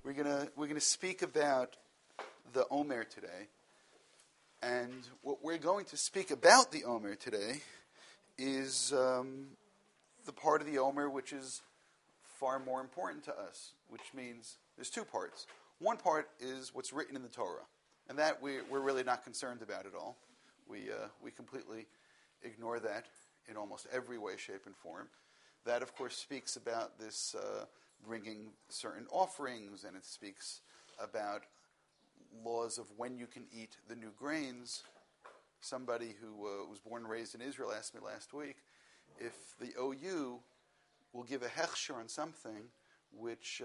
We're gonna speak about the Omer today, and what we're going to speak about the Omer today is the part of the Omer which is far more important to us, which means there's two parts. One part is what's written in the Torah, and that we're really not concerned about at all. We completely ignore that in almost every way, shape, and form. That, of course, speaks about this bringing certain offerings, and it speaks about laws of when you can eat the new grains. Somebody who was born and raised in Israel asked me last week if the OU will give a hechsher on something which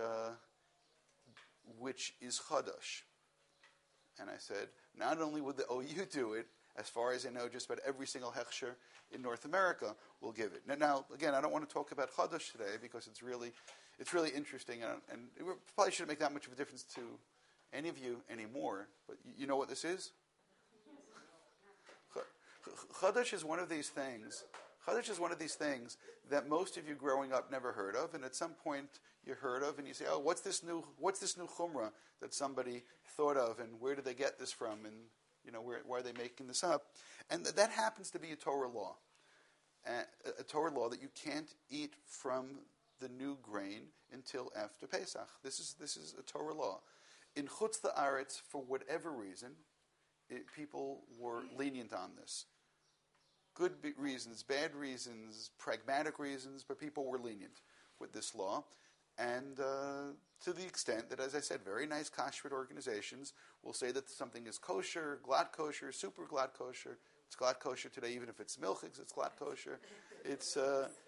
is chadash. And I said, not only would the OU do it, as far as I know, just about every single hechsher in North America will give it. Now, again, I don't want to talk about chadash today because it's really interesting, and it probably shouldn't make that much of a difference to any of you anymore. But you know what this is? Chadash is one of these things. Chadash is one of these things that most of you growing up never heard of, and at some point you heard of, and you say, "Oh, what's this new chumrah that somebody thought of, and where did they get this from, and why are they making this up?" And that happens to be a Torah law, a Torah law that you can't eat from the new grain until after Pesach. This is a Torah law. In Chutz La'aretz, for whatever reason, people were lenient on this. Good reasons, bad reasons, pragmatic reasons, but people were lenient with this law. And to the extent that, as I said, very nice kashrut organizations will say that something is kosher, glatt kosher, super glatt kosher. It's glatt kosher today, even if it's milchiks, it's glatt kosher. It's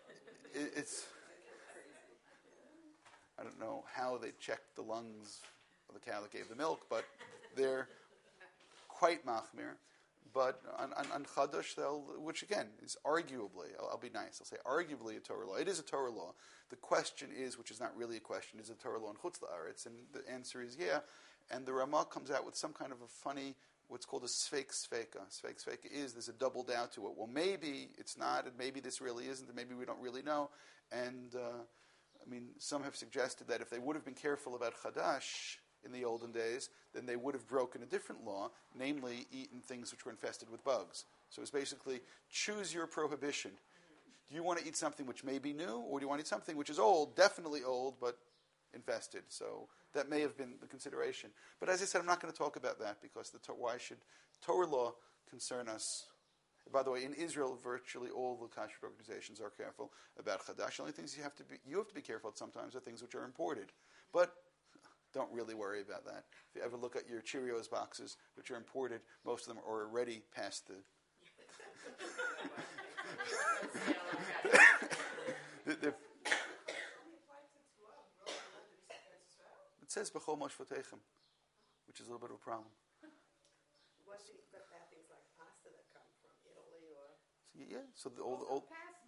I don't know how they checked the lungs of the cow that gave the milk, but they're quite machmir. But on Chadash, which again is arguably, I'll be nice, I'll say arguably a Torah law. It is a Torah law. The question is, which is not really a question, is it a Torah law in Chutz La'aretz? And the answer is yeah. And the Ramah comes out with some kind of a funny, what's called a Sfeik Sfeika. Sfeik Sfeika is, there's a double doubt to it. Well, maybe it's not, and maybe this really isn't, and maybe we don't really know. And some have suggested that if they would have been careful about Chadash in the olden days, then they would have broken a different law, namely eaten things which were infested with bugs. So it's basically choose your prohibition. Do you want to eat something which may be new, or do you want to eat something which is old, definitely old, but infested? So that may have been the consideration. But as I said, I'm not going to talk about that because why should Torah law concern us? By the way, in Israel, virtually all the kashrut organizations are careful about Chadash. The only things you have to be careful at sometimes are things which are imported. But don't really worry about that. If you ever look at your Cheerios boxes, which are imported, most of them are already past the... It says B'chol Moshvotechem, which is a little bit of a problem. But things like pasta that come from Italy or... Yeah, so the old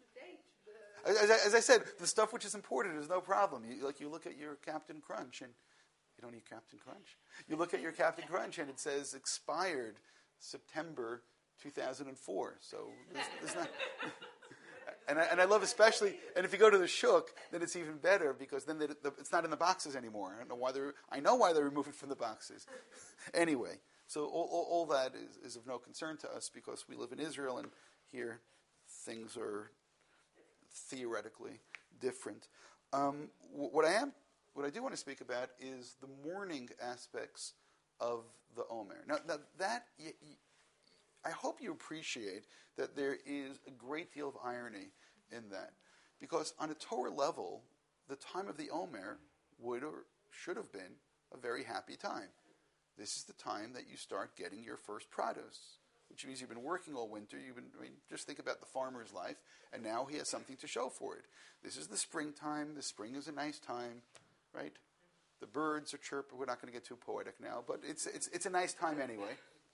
as I said, the stuff which is imported is no problem. You look at your Captain Crunch, and you don't eat Captain Crunch. You look at your Captain Crunch, and it says expired September 2004. So there's not... And I love especially, and if you go to the shuk, then it's even better because then it's not in the boxes anymore. I know why they remove it from the boxes. Anyway, so all that is of no concern to us because we live in Israel and here things are theoretically different. What I do want to speak about is the mourning aspects of the Omer. Now that I hope you appreciate that there is a great deal of irony in that. Because on a Torah level, the time of the Omer would or should have been a very happy time. This is the time that you start getting your first produce, which means you've been working all winter. Just think about the farmer's life, and now he has something to show for it. This is the springtime. The spring is a nice time, right? The birds are chirping. We're not going to get too poetic now, but it's a nice time anyway.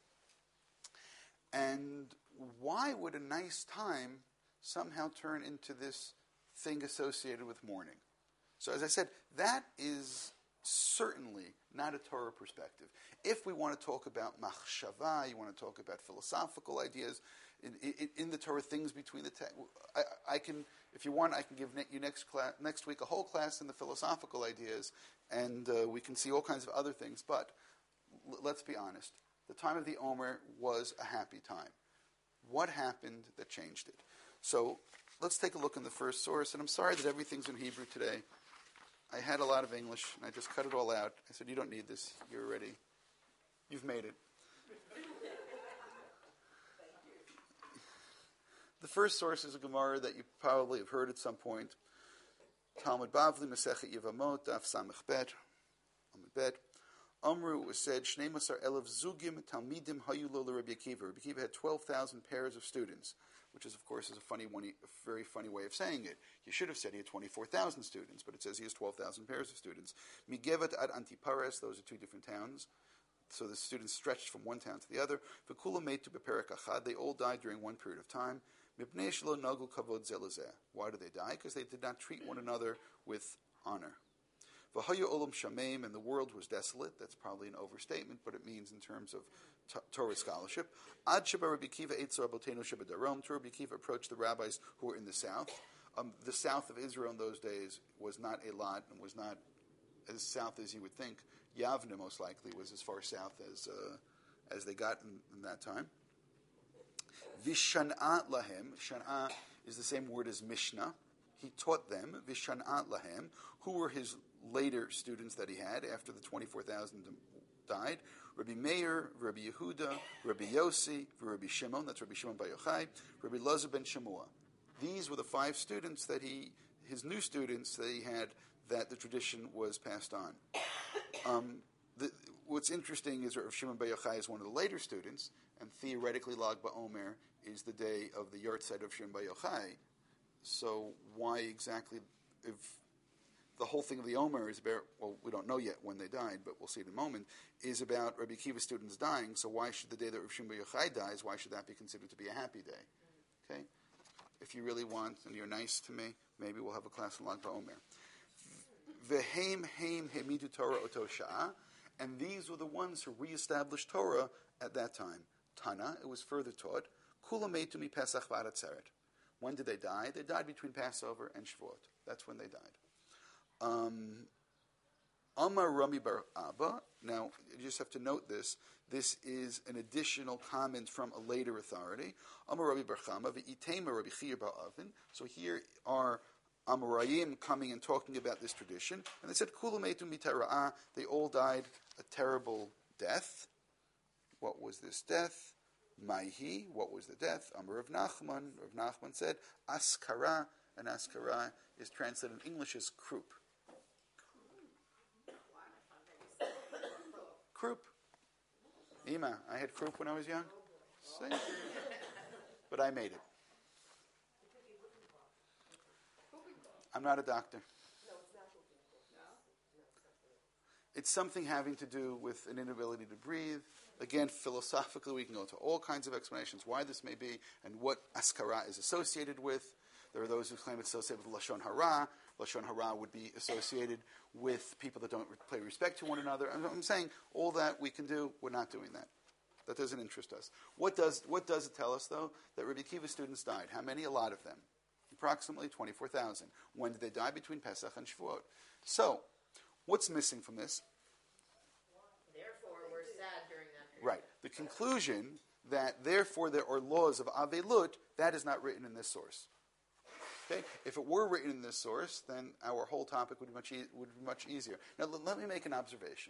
And why would a nice time somehow turn into this thing associated with mourning? So as I said, that is certainly not a Torah perspective. If we want to talk about machshava, you want to talk about philosophical ideas, in the Torah, things between the text. I can, if you want, I can give you next week a whole class in the philosophical ideas, and we can see all kinds of other things. But let's be honest. The time of the Omer was a happy time. What happened that changed it? So let's take a look in the first source. And I'm sorry that everything's in Hebrew today. I had a lot of English, and I just cut it all out. I said, you don't need this. You're ready. You've made it. The first source is a Gemara that you probably have heard at some point. Talmud Bavli, Masechet Yevamot, Daf Samech Bet, Amud Bet. Amru was said, Shnei Masar Elav Zugim Talmidim Hayu Lo Rabbi Akiva. Rabbi Akiva had 12,000 pairs of students, which is, of course, a very funny way of saying it. You should have said he had 24,000 students, but it says he has 12,000 pairs of students. Migevet ad Antipares, those are two different towns. So the students stretched from one town to the other. V'kula meitu beperek achad. They all died during one period of time. Mipnei shelo nagu kavod zelazeh. Why did they die? Because they did not treat one another with honor. V'hayu olam shameim, and the world was desolate. That's probably an overstatement, but it means in terms of Torah scholarship. Ad sheba Rabbi Akiva eitzor abotenu sheba darom. Rabbi Akiva approached the rabbis who were in the south. The south of Israel in those days was not a lot and was not as south as you would think. Yavne most likely was as far south as they got in that time. Vishan'at lahem. Shan'at is the same word as Mishnah. He taught them. Vishan'at lahem. Who were his later students that he had after the 24,000 died? Rabbi Meir, Rabbi Yehuda, Rabbi Yossi, Rabbi Shimon. That's Rabbi Shimon Bar Yochai. Rabbi Loza ben Shemua. These were the 5 students that his new students that he had, that the tradition was passed on. What's interesting is Rav Shimon Bar Yochai is one of the later students, and theoretically Lag BaOmer is the day of the Yartzeit of Shimon Bar Yochai. So why exactly, if the whole thing of the Omer is about, well, we don't know yet when they died, but we'll see in a moment, is about Rabbi Akiva's students dying, so why should the day that Rav Shimon Bar Yochai dies, why should that be considered to be a happy day? Okay? If you really want, and you're nice to me, maybe we'll have a class on Lag BaOmer. V'heim heim hemidu Torah oto sha'ah, and these were the ones who reestablished Torah at that time. Tana, it was further taught, kula meitu mi Pesach v'Atzeret. When did they die? They died between Passover and Shavuot. That's when they died. Amar Rami bar Abba. Now, you just have to note this. This is an additional comment from a later authority. Amar Rami bar Chama v'itema Rabbi Chia bar Avin. So here are Amoraim coming and talking about this tradition, and they said, Kulu meitu mitara'ah, they all died a terrible death. What was this death? Maihi, what was the death? Amar Rav Nachman. Rav Nachman said, Askara, and Askara is translated in English as croup. Croup. Ima, I had croup when I was young. See? But I made it. I'm not a doctor. It's something having to do with an inability to breathe. Again, philosophically, we can go into all kinds of explanations why this may be and what askara is associated with. There are those who claim it's associated with Lashon Hara. Lashon Hara would be associated with people that don't pay respect to one another. I'm saying all that we can do, we're not doing that. That doesn't interest us. What does it tell us, though? That Rabbi Akiva's students died. How many? A lot of them. Approximately 24,000. When did they die? Between Pesach and Shavuot. So, what's missing from this? Therefore, we're sad during that period. Right. The conclusion that, therefore, there are laws of Avelut, that is not written in this source. Okay? If it were written in this source, then our whole topic would be much easier. Now, let me make an observation.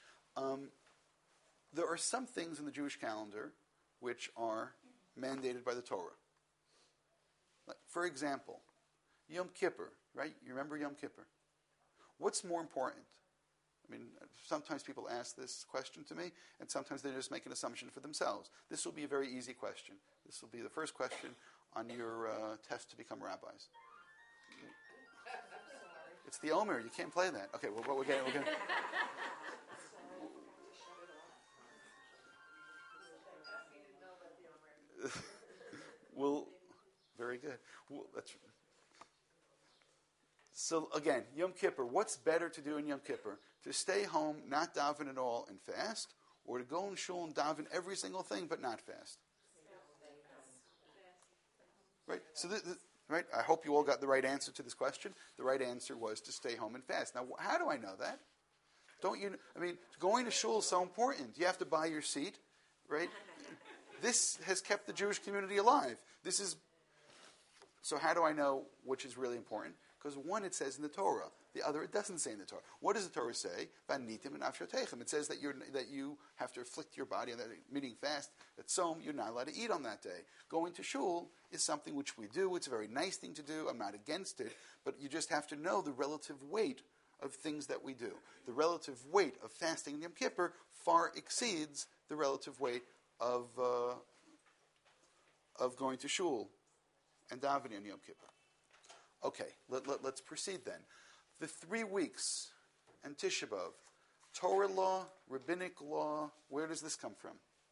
There are some things in the Jewish calendar which are mandated by the Torah. For example, Yom Kippur, right? You remember Yom Kippur? What's more important? I mean, sometimes people ask this question to me, and sometimes they just make an assumption for themselves. This will be a very easy question. This will be the first question on your test to become rabbis. It's the Omer. You can't play that. Okay, well, we're getting. Well, very good. Well, so again, Yom Kippur. What's better to do in Yom Kippur? To stay home, not daven at all, and fast, or to go in shul and daven every single thing but not fast? Right? So, right? I hope you all got the right answer to this question. The right answer was to stay home and fast. Now, how do I know that? Don't you? I mean, going to shul is so important. You have to buy your seat, right? This has kept the Jewish community alive. So how do I know which is really important? Because one, it says in the Torah. The other, it doesn't say in the Torah. What does the Torah say? Vanitim and afshotechem. It says that you have to afflict your body, and that meaning fast, that tzom, you're not allowed to eat on that day. Going to shul is something which we do. It's a very nice thing to do. I'm not against it. But you just have to know the relative weight of things that we do. The relative weight of fasting in Yom Kippur far exceeds the relative weight of going to shul and davening on Yom Kippur. Okay, let's proceed then. The 3 weeks and Tisha B'Av, Torah law, rabbinic law, where does this come from?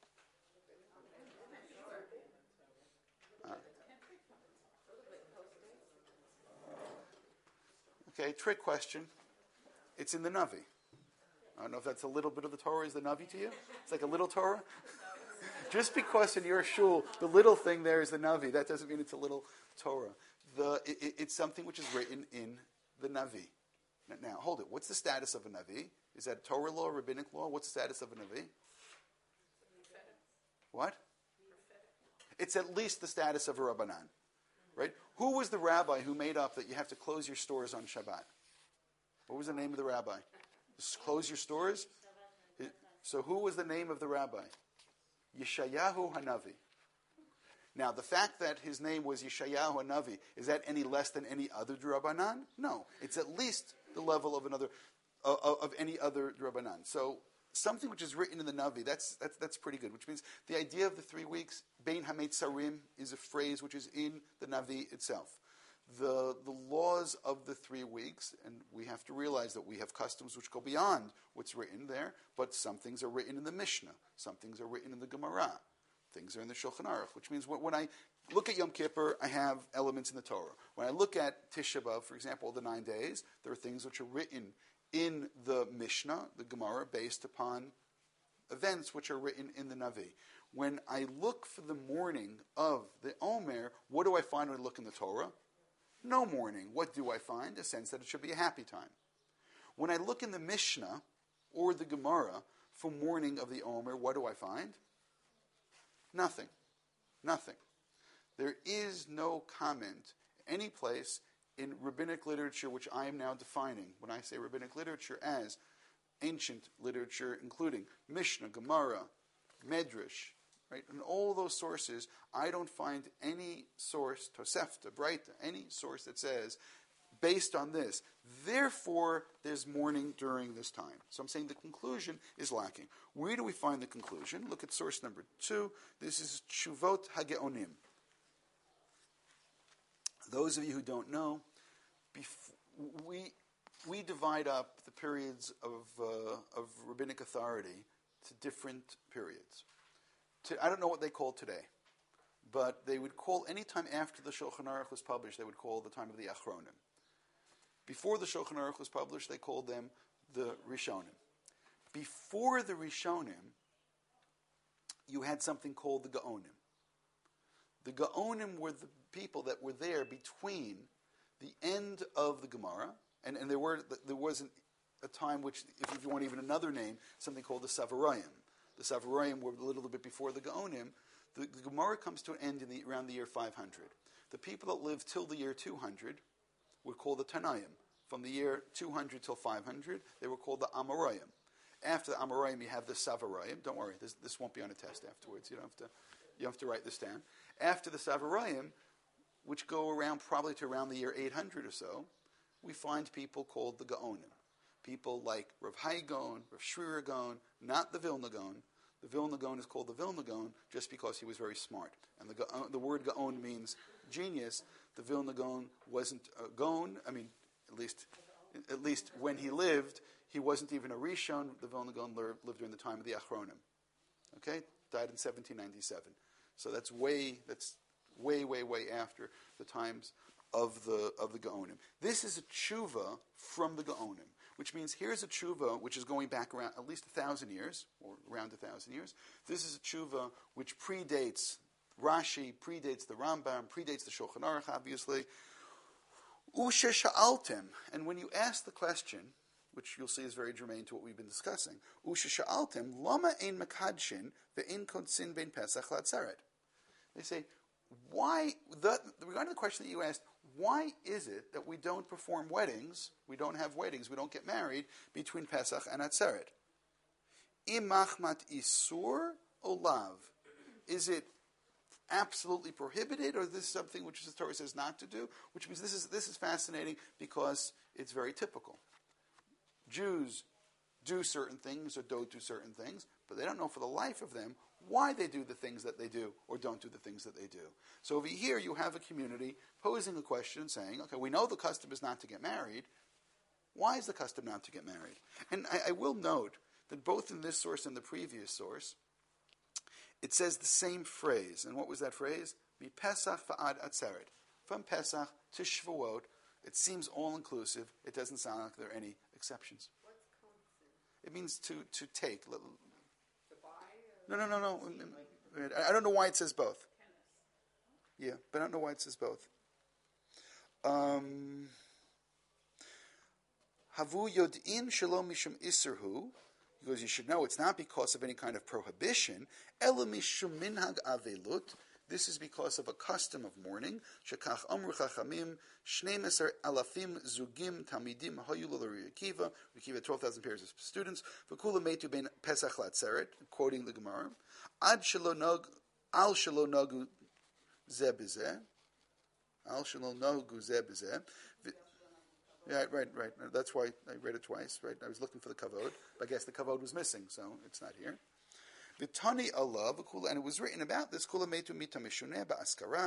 Okay, trick question. It's in the Navi. I don't know if that's a little bit of the Torah. Is the Navi to you? It's like a little Torah? Just because in your shul, the little thing there is the Navi, that doesn't mean it's a little Torah. It's something which is written in the Navi. Now, hold it. What's the status of a Navi? Is that Torah law, rabbinic law? What's the status of a Navi? What? It's at least the status of a Rabbanan. Right? Who was the rabbi who made up that you have to close your stores on Shabbat? What was the name of the rabbi? Close your stores? So who was the name of the rabbi? Yeshayahu Hanavi. Now, the fact that his name was Yeshayahu Hanavi, is that any less than any other Drabanan? No. It's at least the level of another of any other Drabanan. So something which is written in the Navi, that's pretty good, which means the idea of the 3 weeks, Bein HaMetzarim, is a phrase which is in the Navi itself. The laws of the 3 weeks, and we have to realize that we have customs which go beyond what's written there, but some things are written in the Mishnah, some things are written in the Gemara, things are in the Shulchan Aruch, which means when I look at Yom Kippur, I have elements in the Torah. When I look at Tisha B'Av, for example, the 9 days, there are things which are written in the Mishnah, the Gemara, based upon events which are written in the Navi. When I look for the morning of the Omer, what do I find when I look in the Torah? No mourning. What do I find? A sense that it should be a happy time. When I look in the Mishnah or the Gemara for mourning of the Omer, what do I find? Nothing. Nothing. There is no comment any place in rabbinic literature, which I am now defining when I say rabbinic literature as ancient literature, including Mishnah, Gemara, Medrash, right? And all those sources, I don't find any source, Tosefta, Breita, any source that says, based on this, therefore there's mourning during this time. So I'm saying the conclusion is lacking. Where do we find the conclusion? Look at source number 2. This is Tshuvot HaGeonim. Those of you who don't know, we divide up the periods of rabbinic authority to different periods. I don't know what they call today, but they would call any time after the Shulchan Aruch was published, they would call the time of the Achronim. Before the Shulchan Aruch was published, they called them the Rishonim. Before the Rishonim, you had something called the Gaonim. The Gaonim were the people that were there between the end of the Gemara, and there wasn't a time which, if you want even another name, something called the Savarayim. The Savarayim were a little bit before the Gaonim. The Gemara comes to an end around the year 500. The people that lived till the year 200 were called the Tanaim. From the year 200 till 500, they were called the Amoraim. After the Amoraim, you have the Savarayim. Don't worry, this won't be on a test afterwards. You don't have to write this down. After the Savarayim, which go around probably to around the year 800 or so, we find people called the Gaonim. People like Rav Hai Gaon, Rav Shri Gaon, not the Vilna Gaon. The Vilna Gaon is called the Vilna Gaon just because he was very smart. And the word Gaon means genius. The Vilna Gaon wasn't a Gaon. I mean, at least when he lived, he wasn't even a Rishon. The Vilna Gaon lived during the time of the Achronim. Okay? Died in 1797. So that's way after the times of the Gaonim. This is a tshuva from the Gaonim, which means here's a tshuva which is going back around at least 1,000 years, or around 1,000 years. This is a tshuva which predates Rashi predates the Rambam, predates the Shulchan Aruch, obviously. Ushe sha'altem, and when you ask the question, which you'll see is very germane to what we've been discussing, Ushe sha'altem, lama ein mekadshin ve'in konsin ben Pesach latzeret. They say, why, regarding the question that you asked, why is it that we don't perform weddings, we don't have weddings, we don't get married between Pesach and Atzeret? Imachmat isur olav. Is it absolutely prohibited, or is this something which the Torah says not to do? Which means this is fascinating because it's very typical. Jews do certain things or don't do certain things, but they don't know for the life of them why they do the things that they do or don't do the things that they do. So over here you have a community posing a question saying, okay, we know the custom is not to get married. Why is the custom not to get married? And I will note that both in this source and the previous source, it says the same phrase. And what was that phrase? Mi Pesach va'ad atzeret. From Pesach to Shavuot, it seems all-inclusive. It doesn't sound like there are any exceptions. What's konsin? It means to take. To buy? No. I don't know why it says both. Yeah, but I don't know why it says both. Havu yod'in shalom mishum iserhu. Because you should know it's not because of any kind of prohibition. Ela mishum minhag avelut. This is because of a custom of mourning. Shekach amru chachamim 12 alafim zugim tamidim hayu l'Rabbi Akiva. Akiva 12,000 pairs of students. V'kula meitu ben Pesach latzeret, quoting the Gemara. Ad shelo nog al shelo nagu zeh b'zeh. Al shelo nagu zeh b'zeh. Yeah, right. That's why I read it twice. Right, I was looking for the kavod. But I guess the kavod was missing, so it's not here. V'tani Allah, and it was written about this. Kula meitu mita mishuneh ba'askara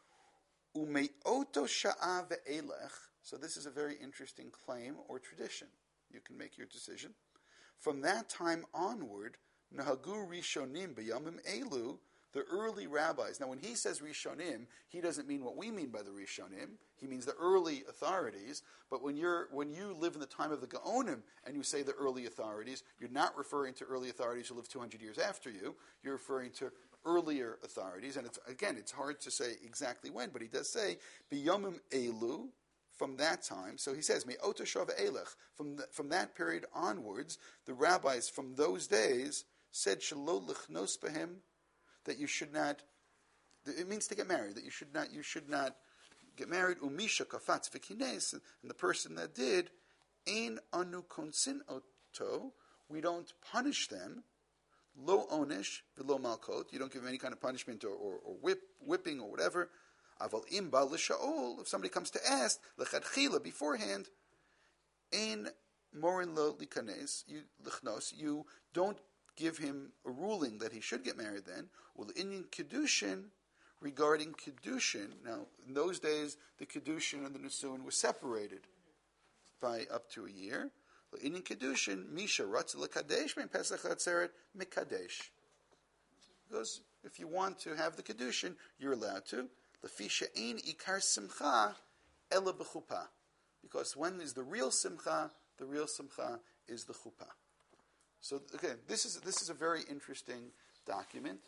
umeoto sha'a ve'elech. So this is a very interesting claim or tradition. You can make your decision. From that time onward, nahagu rishonim b'yamim elu. The early rabbis. Now, when he says Rishonim, he doesn't mean what we mean by the Rishonim. He means the early authorities. But when you live in the time of the Gaonim and you say the early authorities, you're not referring to early authorities who lived 200 years after you. You're referring to earlier authorities. And it's hard to say exactly when, but he does say B'yomim Elu, from that time. So he says Me'ota Shava Elech. From that period onwards, the rabbis from those days said Shelo Lichnos Behem, that you should not. It means to get married. That you should not get married. Umisha kafatz v'kines, and the person that did, ein anu konsin oto. We don't punish them. Lo onish v'lo malkot. You don't give them any kind of punishment or whipping or whatever. Aval im ba l'shaol. If somebody comes to ask lechatchila beforehand, ein morin lo likanes. You don't give him a ruling that he should get married then. Well, in Kedushin, regarding Kedushin, now, in those days, the Kedushin and the Nisuin were separated by up to a year. In Kedushin, Misha Ratz L'Kadesh, Ben Pesach Atzeret, Mikadesh. Because if you want to have the Kedushin, you're allowed to. L'fisha ein ikar simcha, ela b'chuppah. Because when is the real simcha? The real simcha is the chuppah. So again, this is a very interesting document.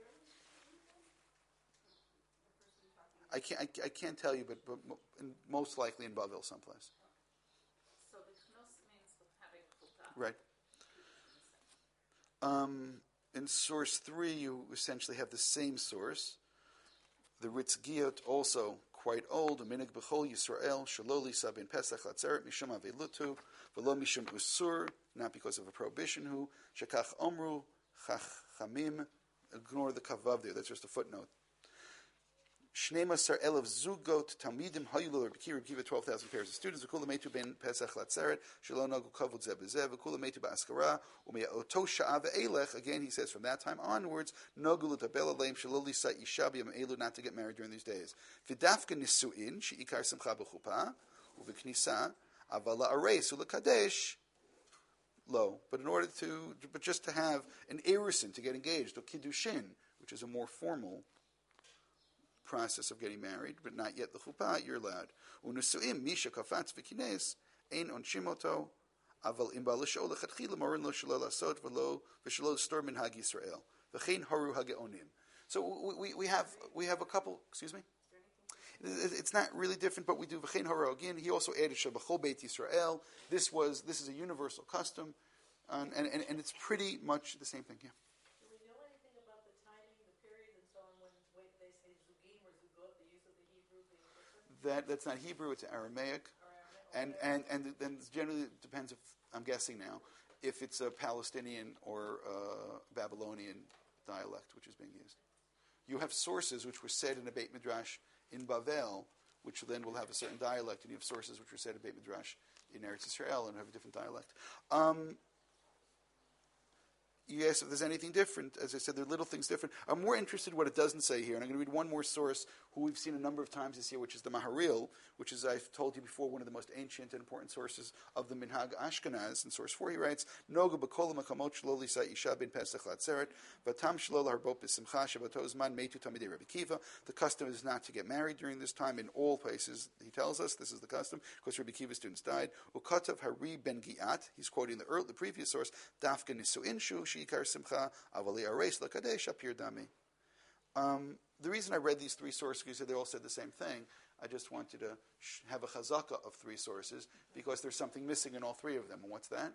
I can't tell you, but most likely in Bavel someplace. So the chnos means having chuppah. Right. In source 3, you essentially have the same source. The Ritzgiot also quite old. Minig b'chol Yisrael shaloli sabin pesach latzeret mishum avelutu v'lo mishum usur, not because of a prohibition. Who shekach omru chachamim. Ignore the kavav there. That's just a footnote. Shnemasar elef zugot talmidim hayu l'Rabbi Akiva 12,000 pairs of students. V'kula meitu ben pesach latzeret shelo nagu kavod zeh b'zeh. V'kula meitu ba'askara u'me'oto sha'a ve'elech. Again, he says from that time onwards, nagu l'tabel aleim shelo lisa isha b'yam elu, not to get married during these days. V'dafka nisuin she'ikar simcha b'chuppah u'v'knisa avala areis u'lekadesh. Low, but just to have an erusin, to get engaged, or kiddushin, which is a more formal process of getting married, but not yet the chuppah, you're allowed. Unusuim misha kafatz v'kines ein onshim oto aval im ba'lasho lechatchila morin lo shelo lasot v'lo v'shelo stor minhag Yisrael v'chein haru hageonim. So we have a couple. Excuse me. It's not really different, but we do v'chein harogin. He also added shabachol beit Yisrael. This is a universal custom, and it's pretty much the same thing. Yeah. Do we know anything about the timing, the period, and so on when they say zugim or zugot, the use of the Hebrew being different? That's not Hebrew; it's Aramaic, and then generally it depends if I'm guessing now if it's a Palestinian or Babylonian dialect which is being used. You have sources which were said in a Beit Midrash in Bavel, which then will have a certain dialect, and you have sources which were said in Beit Midrash in Eretz Yisrael and have a different dialect. You asked if there's anything different. As I said, there are little things different. I'm more interested in what it doesn't say here, and I'm going to read one more source who we've seen a number of times this year, which is the Maharil, which is, I've told you before, one of the most ancient and important sources of the Minhag Ashkenaz. In source 4, he writes, Noga b'kol ha'makamot shelo lisa isha ben Pesach latzeret, v'tam shelo laharbot b'simcha shebato zman meitu tamidei Rabbi Kiva. The custom is not to get married during this time in all places. He tells us this is the custom because Rabbi Kiva's students died. Ukatav Hari ben Giat, he's quoting the previous source, Dafka nisu'in shu sheikar simcha avali ares lakadesh apir dami. The reason I read these three sources is that they all said the same thing. I just wanted to have a chazaka of three sources because there's something missing in all three of them. And what's that?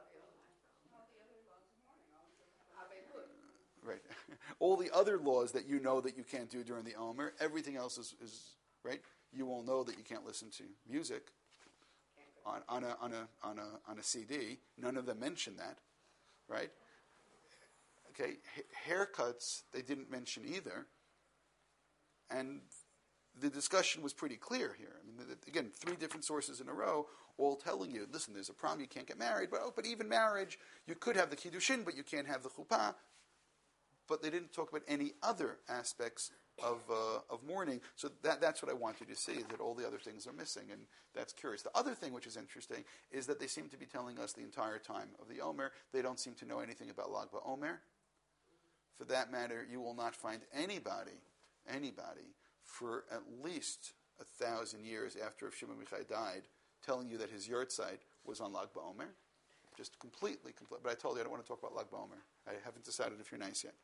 Right. All the other laws that you know that you can't do during the Omer, everything else is right. You will know that you can't listen to music on a CD. None of them mention that, right? Okay, haircuts they didn't mention either, and the discussion was pretty clear here. I mean, again, three different sources in a row, all telling you, listen, there's a problem, you can't get married, but even marriage, you could have the kiddushin, but you can't have the chuppah. But they didn't talk about any other aspects of mourning. So that's what I want you to see, that all the other things are missing, and that's curious. The other thing which is interesting is that they seem to be telling us the entire time of the Omer, they don't seem to know anything about Lag BaOmer. For that matter, you will not find anybody, for at least 1,000 years after Rav Shimon Yochai died, telling you that his yahrzeit was on Lag BaOmer. Just completely. But I told you I don't want to talk about Lag BaOmer. I haven't decided if you're nice yet.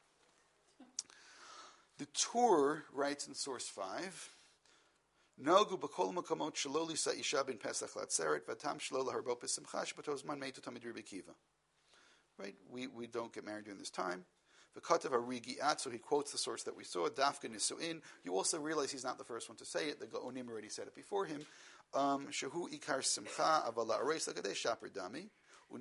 The Tur writes in source 5, Nogu b'kol makamot shelo lisa isha ben Pesach latzeret v'tam shelo laharbot b'simcha shebato zman meitu tamid Rabbi Kiva. Right? We don't get married during this time. V'katav harigiat, so he quotes the source that we saw, Dafka nisu'in. You also realize he's not the first one to say it. The Gaonim already said it before him. Shehu ikar simcha avala areis l'gadei shaper dami. And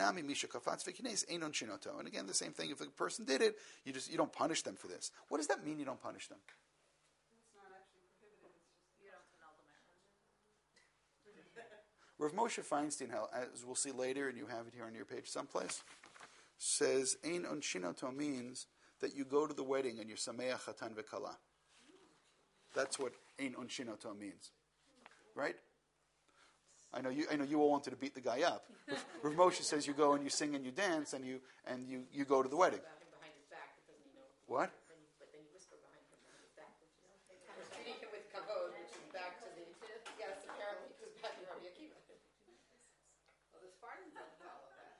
again, the same thing. If a person did it, you don't punish them for this. What does that mean? You don't punish them. It's not actually prohibited. It's just You don't annul the marriage. Rav Moshe Feinstein, as we'll see later, and you have it here on your page someplace, says Ein Onshinoto means that you go to the wedding and you're Sameach Chatan V'Kala. That's what Ein Onshinoto means, right? I know you all wanted to beat the guy up. Rav Moshe says you go and you sing and you dance and you go to the wedding. About him behind his back because you know. What? But then you whisper behind him behind his back, which is treating him with kavod, which is back to the yes. Apparently, it goes back to Rabbi Akiva. well, the Spartans don't follow that.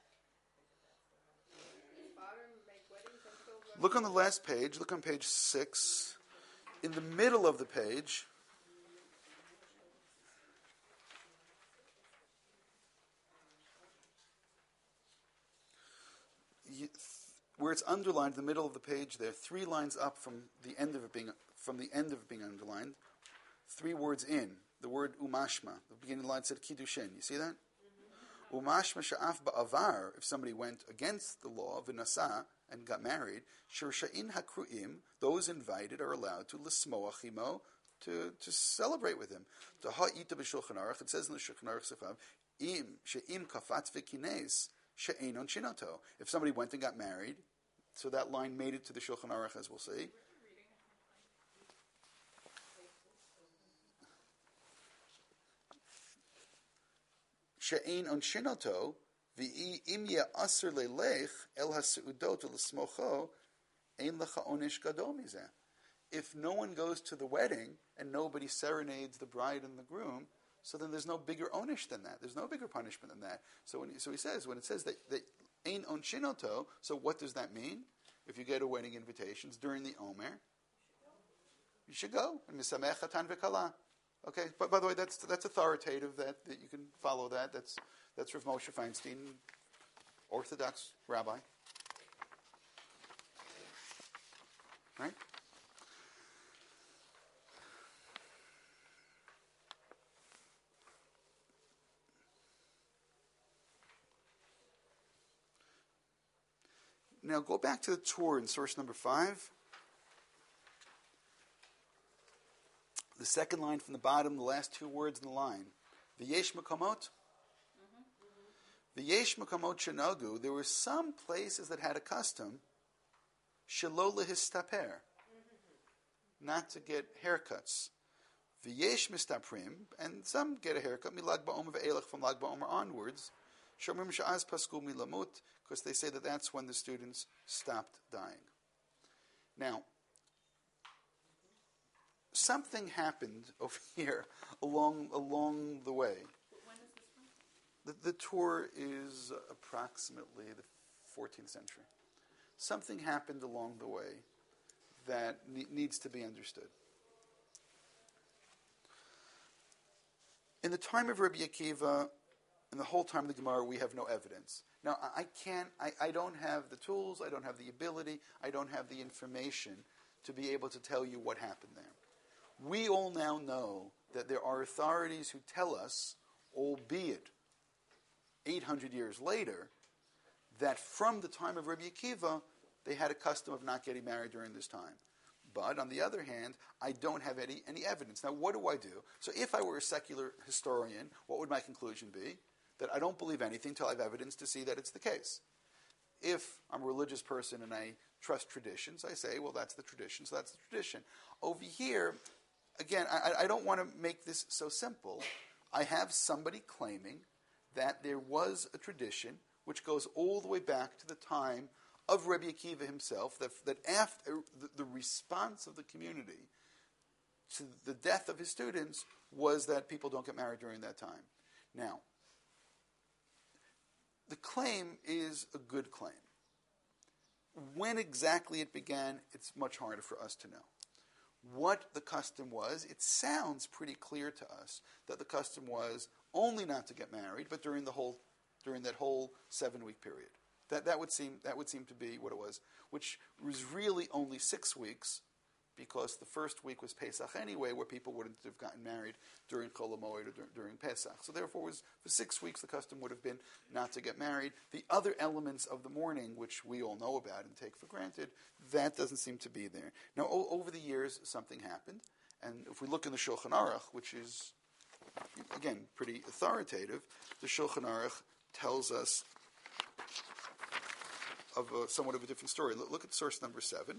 Spartans make weddings until Look on the last page. Look on page 6. In the middle of the page, where it's underlined, in the middle of the page, there are 3 lines up from the end of it being underlined. 3 words in the word umashma. The beginning of the line said kiddushin. You see that? Umashma sha'af ba'avar. If somebody went against the law v'nasa and got married, shirsha'in hakruim. Those invited are allowed to lismoach imo, to celebrate with him. To ha'ita b'shulchan aruch. It says in the Shulchan Aruch Sefav, im she'im kafat v'kines. She'enon shinoto. If somebody went and got married, so that line made it to the Shulchan Aruch, as we'll see. She'enon shinoto, v'im ye'aser le'lech el ha'seudot l'smocho, ein lecha onish gadol mizeh. If no one goes to the wedding and nobody serenades the bride and the groom, so then there's no bigger onish than that. There's no bigger punishment than that. So he says, when it says that ein onshinoto, so what does that mean? if you get a wedding invitations during the Omer, you should go. And misamech hatan v'kala. Okay, but by the way, that's authoritative. That you can follow that. That's Rav Moshe Feinstein, Orthodox rabbi. Right? Now go back to the Torah in source number 5. The second line from the bottom, the last 2 words in the line. V'yesh makamot. V'yesh makamot shenagu. There were some places that had a custom, shelo lehistaper, not to get haircuts. V'yesh mistaprim, and some get a haircut, milag ba'omer ve'elech, from lag ba'omer onwards. Shomrim sha'az pasku milamut, because they say that that's when the students stopped dying. Now, something happened over here along the way. When is this from? The tour is approximately the 14th century. Something happened along the way that needs to be understood. In the time of Rabbi Akiva, in the whole time of the Gemara, we have no evidence. Now, I don't have the tools, I don't have the ability, I don't have the information to be able to tell you what happened there. We all now know that there are authorities who tell us, albeit 800 years later, that from the time of Rabbi Akiva, they had a custom of not getting married during this time. But on the other hand, I don't have any evidence. Now, what do I do? So if I were a secular historian, what would my conclusion be? That I don't believe anything until I have evidence to see that it's the case. If I'm a religious person and I trust traditions, I say, well, that's the tradition, so that's the tradition. Over here, again, I don't want to make this so simple. I have somebody claiming that there was a tradition which goes all the way back to the time of Rabbi Akiva himself, that after the response of the community to the death of his students was that people don't get married during that time. Now, the claim is a good claim. When exactly it began, it's much harder for us to know. What the custom was, it sounds pretty clear to us that the custom was only not to get married, but during that whole 7-week period. That would seem to be what it was, which was really only 6 weeks, because the first week was Pesach anyway, where people wouldn't have gotten married during Chol HaMoed or during Pesach. So therefore, for 6 weeks, the custom would have been not to get married. The other elements of the mourning, which we all know about and take for granted, that doesn't seem to be there. Now, over the years, something happened. And if we look in the Shulchan Aruch, which is, again, pretty authoritative, the Shulchan Aruch tells us of somewhat of a different story. Look at source number 7.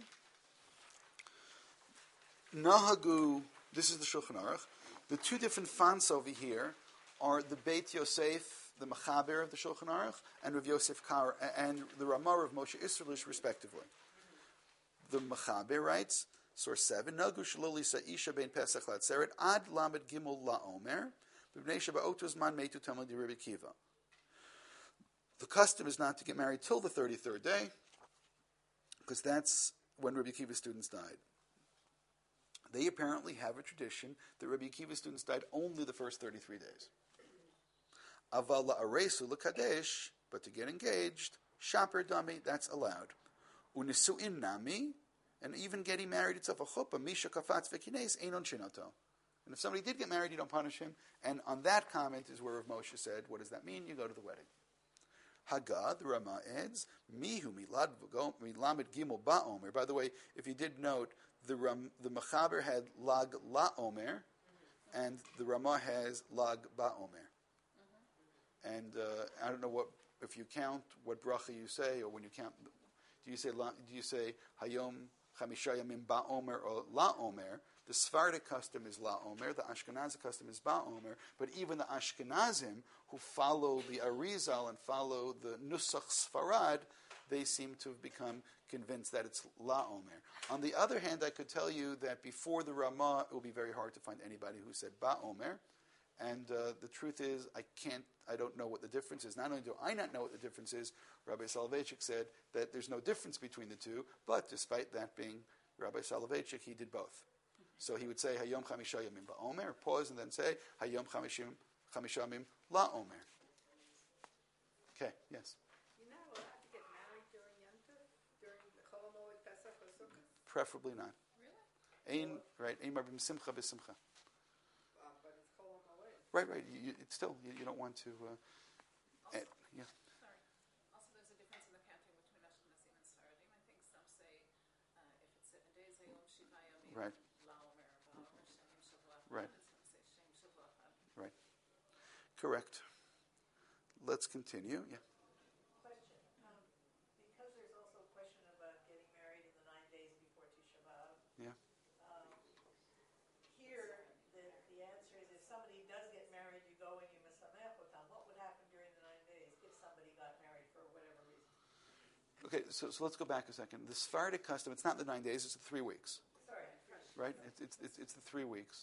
Nahagu, this is the Shulchan Aruch. The 2 different fonts over here are the Beit Yosef, the Mechaber of the Shulchan Aruch, and Rav Yosef Kar, and the Ramah of Moshe Isserlish, respectively. The Mechaber writes, source 7, Nagu Shaloli Sa'isha Ben Pesach Latzeret Ad Lamed Gimel LaOmer B'nei Shaba'ot Zman Meitu Talmud Rabbi Akiva. The custom is not to get married till the 33rd day, because that's when Rabbi Akiva's students died. They apparently have a tradition that Rabbi Akiva's students died only the first 33 days. Aval la'aresu l'kadesh, but to get engaged, shaper dami, that's allowed. Unisu'in nami, and even getting married itself, a chuppah, misha kafatz v'kines, einon shinato. And if somebody did get married, you don't punish him. And on that comment is where Rav Moshe said, what does that mean? You go to the wedding. Haggad, the Ramah adds, mihu milamed gimel ba'omer. By the way, if you did note, the Mechaber had lag la'omer, and the Ramah has lag ba'omer. And I don't know if you count what bracha you say, or when you count, do you say hayom chamisha yamim ba'omer or la'omer? The Sephardic custom is la'omer, the Ashkenazi custom is ba'omer, but even the Ashkenazim who follow the Arizal and follow the Nusach Sfarad, they seem to have become convinced that it's la'omer. On the other hand, I could tell you that before the Ramah, it will be very hard to find anybody who said ba'omer, And the truth is, I don't know what the difference is. Not only do I not know what the difference is, Rabbi Soloveitchik said that there's no difference between the two, but despite that being Rabbi Soloveitchik, he did both. So he would say, Hayom Chamisha Yamim Ba'omer, pause, and then say, Hayom Chamisha Yamim La'omer. Okay, yes? You're not allowed to get married during Yom Tov? During the Chol HaMoed, Pesach, or Sukkot? Preferably not. Really? Ein marbim simcha b'simcha. But it's Chol HaMoed. Right. It's still, you don't want to, yeah. Sorry. Also, there's a difference in the counting between Ashkenazim and Sfaradim. I think some say if it's 7 days, Hayom Shiva Yomim, Right. La'omer, Ba'omer, Shemim Shavua, Right. and some say Shem Shavua. Right. Correct. Let's continue. Yeah. Question. Because there's also a question about getting married in the 9 days before Tisha B'Av. Yeah. Here, the answer is if somebody does get married, you go and you misamech otam. What would happen during the 9 days if somebody got married for whatever reason? Okay, so let's go back a second. The Sephardic custom, it's not the 9 days, it's the 3 weeks. Sorry. Right? It's the 3 weeks.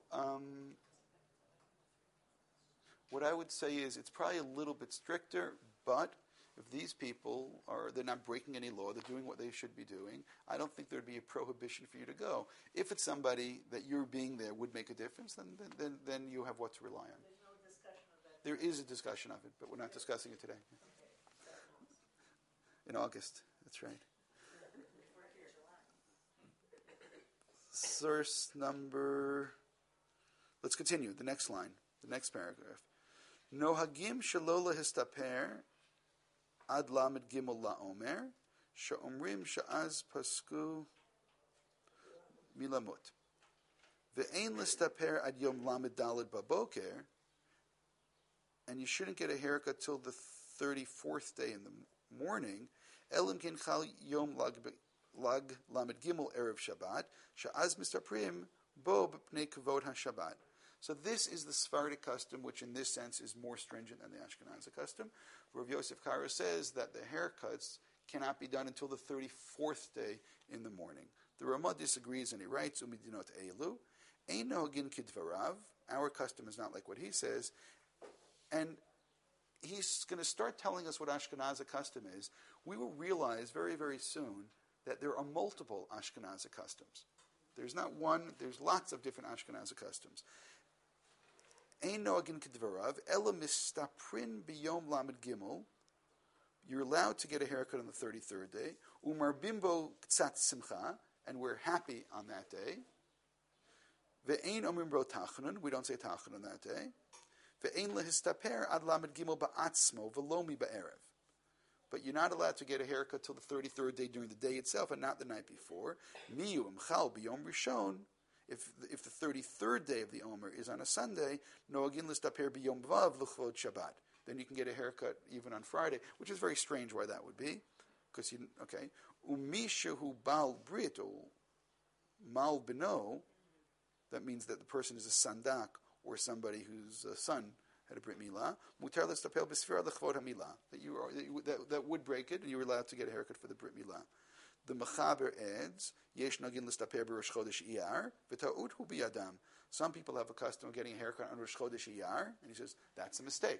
What I would say is it's probably a little bit stricter, but if these people they're not breaking any law, they're doing what they should be doing, I don't think there'd be a prohibition for you to go. If it's somebody that your being there would make a difference, then you have what to rely on. There's no discussion of that. There is a discussion of it, but we're not discussing it today. In August, that's right. Source number. Let's continue. The next line, the next paragraph. Nohagim shalola histaper ad lamed gimel laomer she'omrim she'az pasku milamut ve'ein listaper ad yom lamed daled baboker, and you shouldn't get a haircut till the 34th day in the morning. Elim kin chal yom lag lamed gimel erev Shabbat she'az mistaprim bo b'pnei kavod haShabbat. So this is the Sephardic custom, which in this sense is more stringent than the Ashkenazi custom. Rav Yosef Karo says that the haircuts cannot be done until the 34th day in the morning. The Ramah disagrees and he writes, Umidinot Eilu, Ein nohagin kidvarav. Our custom is not like what he says. And he's going to start telling us what Ashkenazi custom is. We will realize very, very soon that there are multiple Ashkenazi customs. There's not one, there's lots of different Ashkenazi customs. Ein noagin kedvarav, ela mistaprin biyom lamed gimel. You're allowed to get a haircut on the 33rd day. Umar bimbo ktsat simcha, and we're happy on that day. Ve'ein omrim bro tachanun, we don't say tachanun that day. Ve'ein lehistaper ad lamed gimel ba'atzmo velomi ba'erev. But you're not allowed to get a haircut till the 33rd day during the day itself and not the night before. Miyu imchal biyom rishon. If the 33rd day of the Omer is on a Sunday, noagin listaper biyom vav l'chvod Shabbat. Then you can get a haircut even on Friday, which is very strange why that would be. Because umishahu bal brit or mal bino, that means that the person is a sandak or somebody whose son had a brit milah. Mutar listaper b'sfira l'chvod hamilah. That would break it, and you're allowed to get a haircut for the brit milah. The Mechaber adds, Yesh nagin listaper b'Rosh Chodesh Iyar, v'ta'ut hu biyadam. Some people have a custom of getting a haircut on Rosh Chodesh Iyar, and he says, that's a mistake.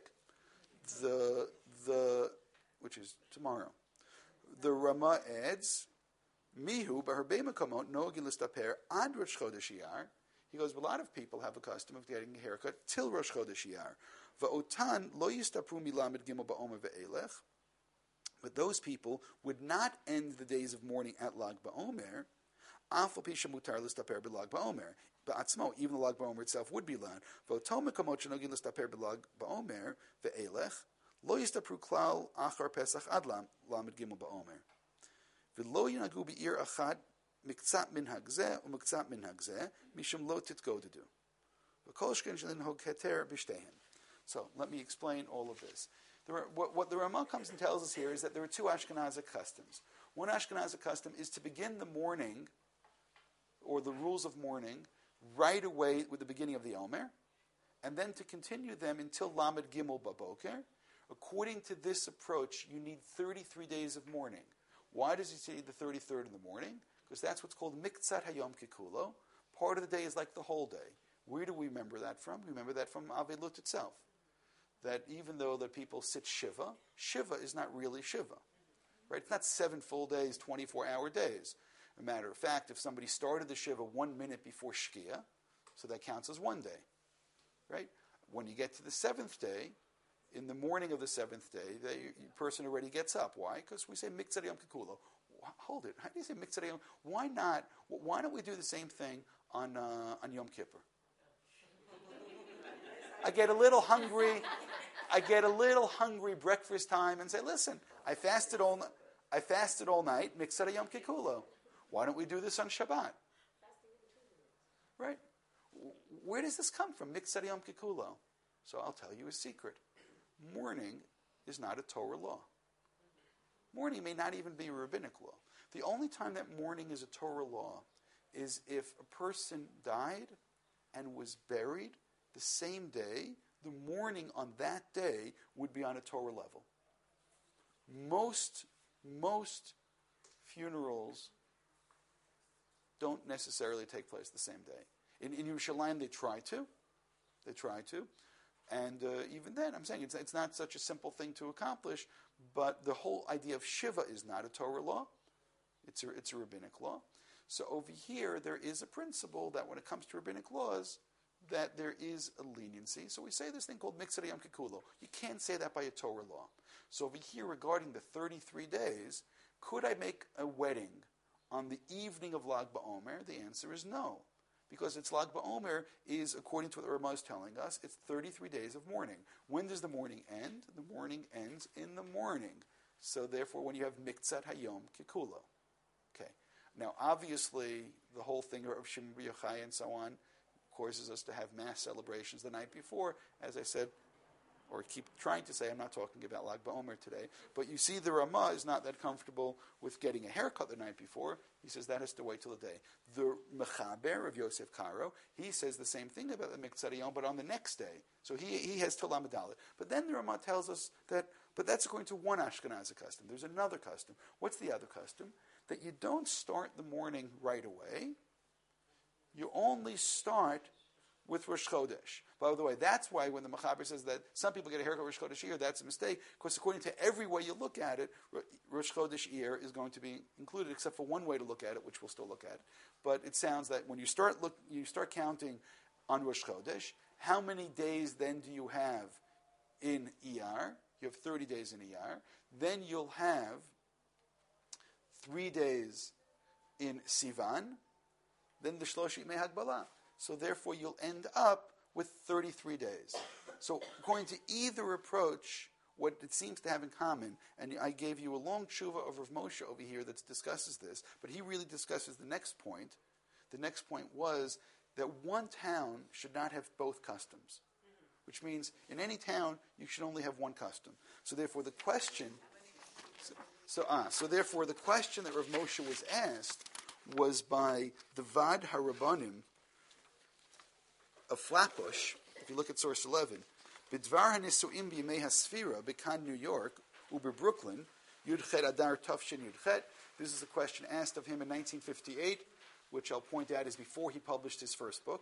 Which is tomorrow. The Rama adds, Mihu b'harbe mekamot nogin listaper ad Rosh Chodesh Iyar. He goes, a lot of people have a custom of getting a haircut till Rosh Chodesh Iyar. Va'otan lo yistapru milamed gimel ba'omer ve'elech. But those people would not end the days of mourning at Lag BaOmer. Afal pisha mutar listaper b'Lag BaOmer. Ba'atzmo, even the Lag BaOmer itself would be allowed. V'otom mekamot shenogin listaper b'Lag BaOmer ve'elech lo yistapru klal achar Pesach ad lamed gimel BaOmer. V'lo yinagu be'ir achad miktzat minhag zeh u'miktzat minhag zeh mishum lo titgodedu. V'kol shken shelinhog heter b'shtehen. So let me explain all of this. What the Ramah comes and tells us here is that there are two Ashkenazic customs. One Ashkenazic custom is to begin the mourning, or the rules of mourning, right away with the beginning of the Omer, and then to continue them until Lamed Gimel Baboker. According to this approach, you need 33 days of mourning. Why does he say the 33rd in the morning? Because that's what's called Miktzat Hayom Kikulo. Part of the day is like the whole day. Where do we remember that from? We remember that from Avelut itself. That even though the people sit Shiva, Shiva is not really Shiva. Right? It's not 7 full days, 24-hour days. As a matter of fact, if somebody started the Shiva 1 minute before Shkia, so that counts as 1 day. Right? When you get to the 7th day, in the morning of the 7th day, the person already gets up. Why? Because we say Miktzat Yom Kikulo. Hold it. How do you say Miktzat Yom? Why not? Why don't we do the same thing on Yom Kippur? I get a little hungry. Breakfast time and say, listen, I fasted all night. Miktzat Yom Kikulo. Why don't we do this on Shabbat? Right? Where does this come from? Miktzat Yom Kikulo. So I'll tell you a secret. Mourning is not a Torah law. Mourning may not even be a rabbinic law. The only time that mourning is a Torah law is if a person died and was buried the same day. The mourning on that day would be on a Torah level. Most funerals don't necessarily take place the same day. In Yerushalayim, they try to. And even then, I'm saying it's not such a simple thing to accomplish, but the whole idea of Shiva is not a Torah law. It's a rabbinic law. So over here, there is a principle that when it comes to rabbinic laws, that there is a leniency. So we say this thing called Miktzat Yom Kikulo. You can't say that by a Torah law. So over here, regarding the 33 days, could I make a wedding on the evening of Lag BaOmer? The answer is no. Because it's Lag BaOmer is, according to what the Ramah is telling us, it's 33 days of mourning. When does the mourning end? The mourning ends in the morning. So therefore, when you have Miktzat Hayom Kikulo. Okay. Now, obviously, the whole thing of Shimon Bar Yochai and so on causes us to have mass celebrations the night before. As I said, or keep trying to say, I'm not talking about Lag BaOmer today, but you see the Ramah is not that comfortable with getting a haircut the night before. He says that has to wait till the day. The Mechaber of Yosef Karo, he says the same thing about the Miktzat Yom, but on the next day. So he has till Lamed Dalet. But then the Ramah tells us that, but that's according to one Ashkenazi custom. There's another custom. What's the other custom? That you don't start the morning right away. You only start with Rosh Chodesh. By the way, that's why when the Mechaber says that some people get a haircut Rosh Chodesh Iyar, that's a mistake, because according to every way you look at it, Rosh Chodesh Iyar is going to be included, except for one way to look at it, which we'll still look at. But it sounds that when you start counting on Rosh Chodesh, how many days then do you have in Iyar? You have 30 days in Iyar. Then you'll have 3 days in Sivan. Then the Shlosh Yimei Hagbala. So therefore, you'll end up with 33 days. So according to either approach, what it seems to have in common, and I gave you a long tshuva of Rav Moshe over here that discusses this, but he really discusses the next point. The next point was that one town should not have both customs, which means in any town you should only have one custom. So therefore, the question. So therefore, the question that Rav Moshe was asked was by the Vad HaRabbanim of Flatbush. If you look at source 11, Bidvar HaNisuim B'Yimei HaSfira B'Kan New York Uber Brooklyn Yudchet Adar Tafshin Yudchet. This is a question asked of him in 1958, which I'll point out is before he published his first book.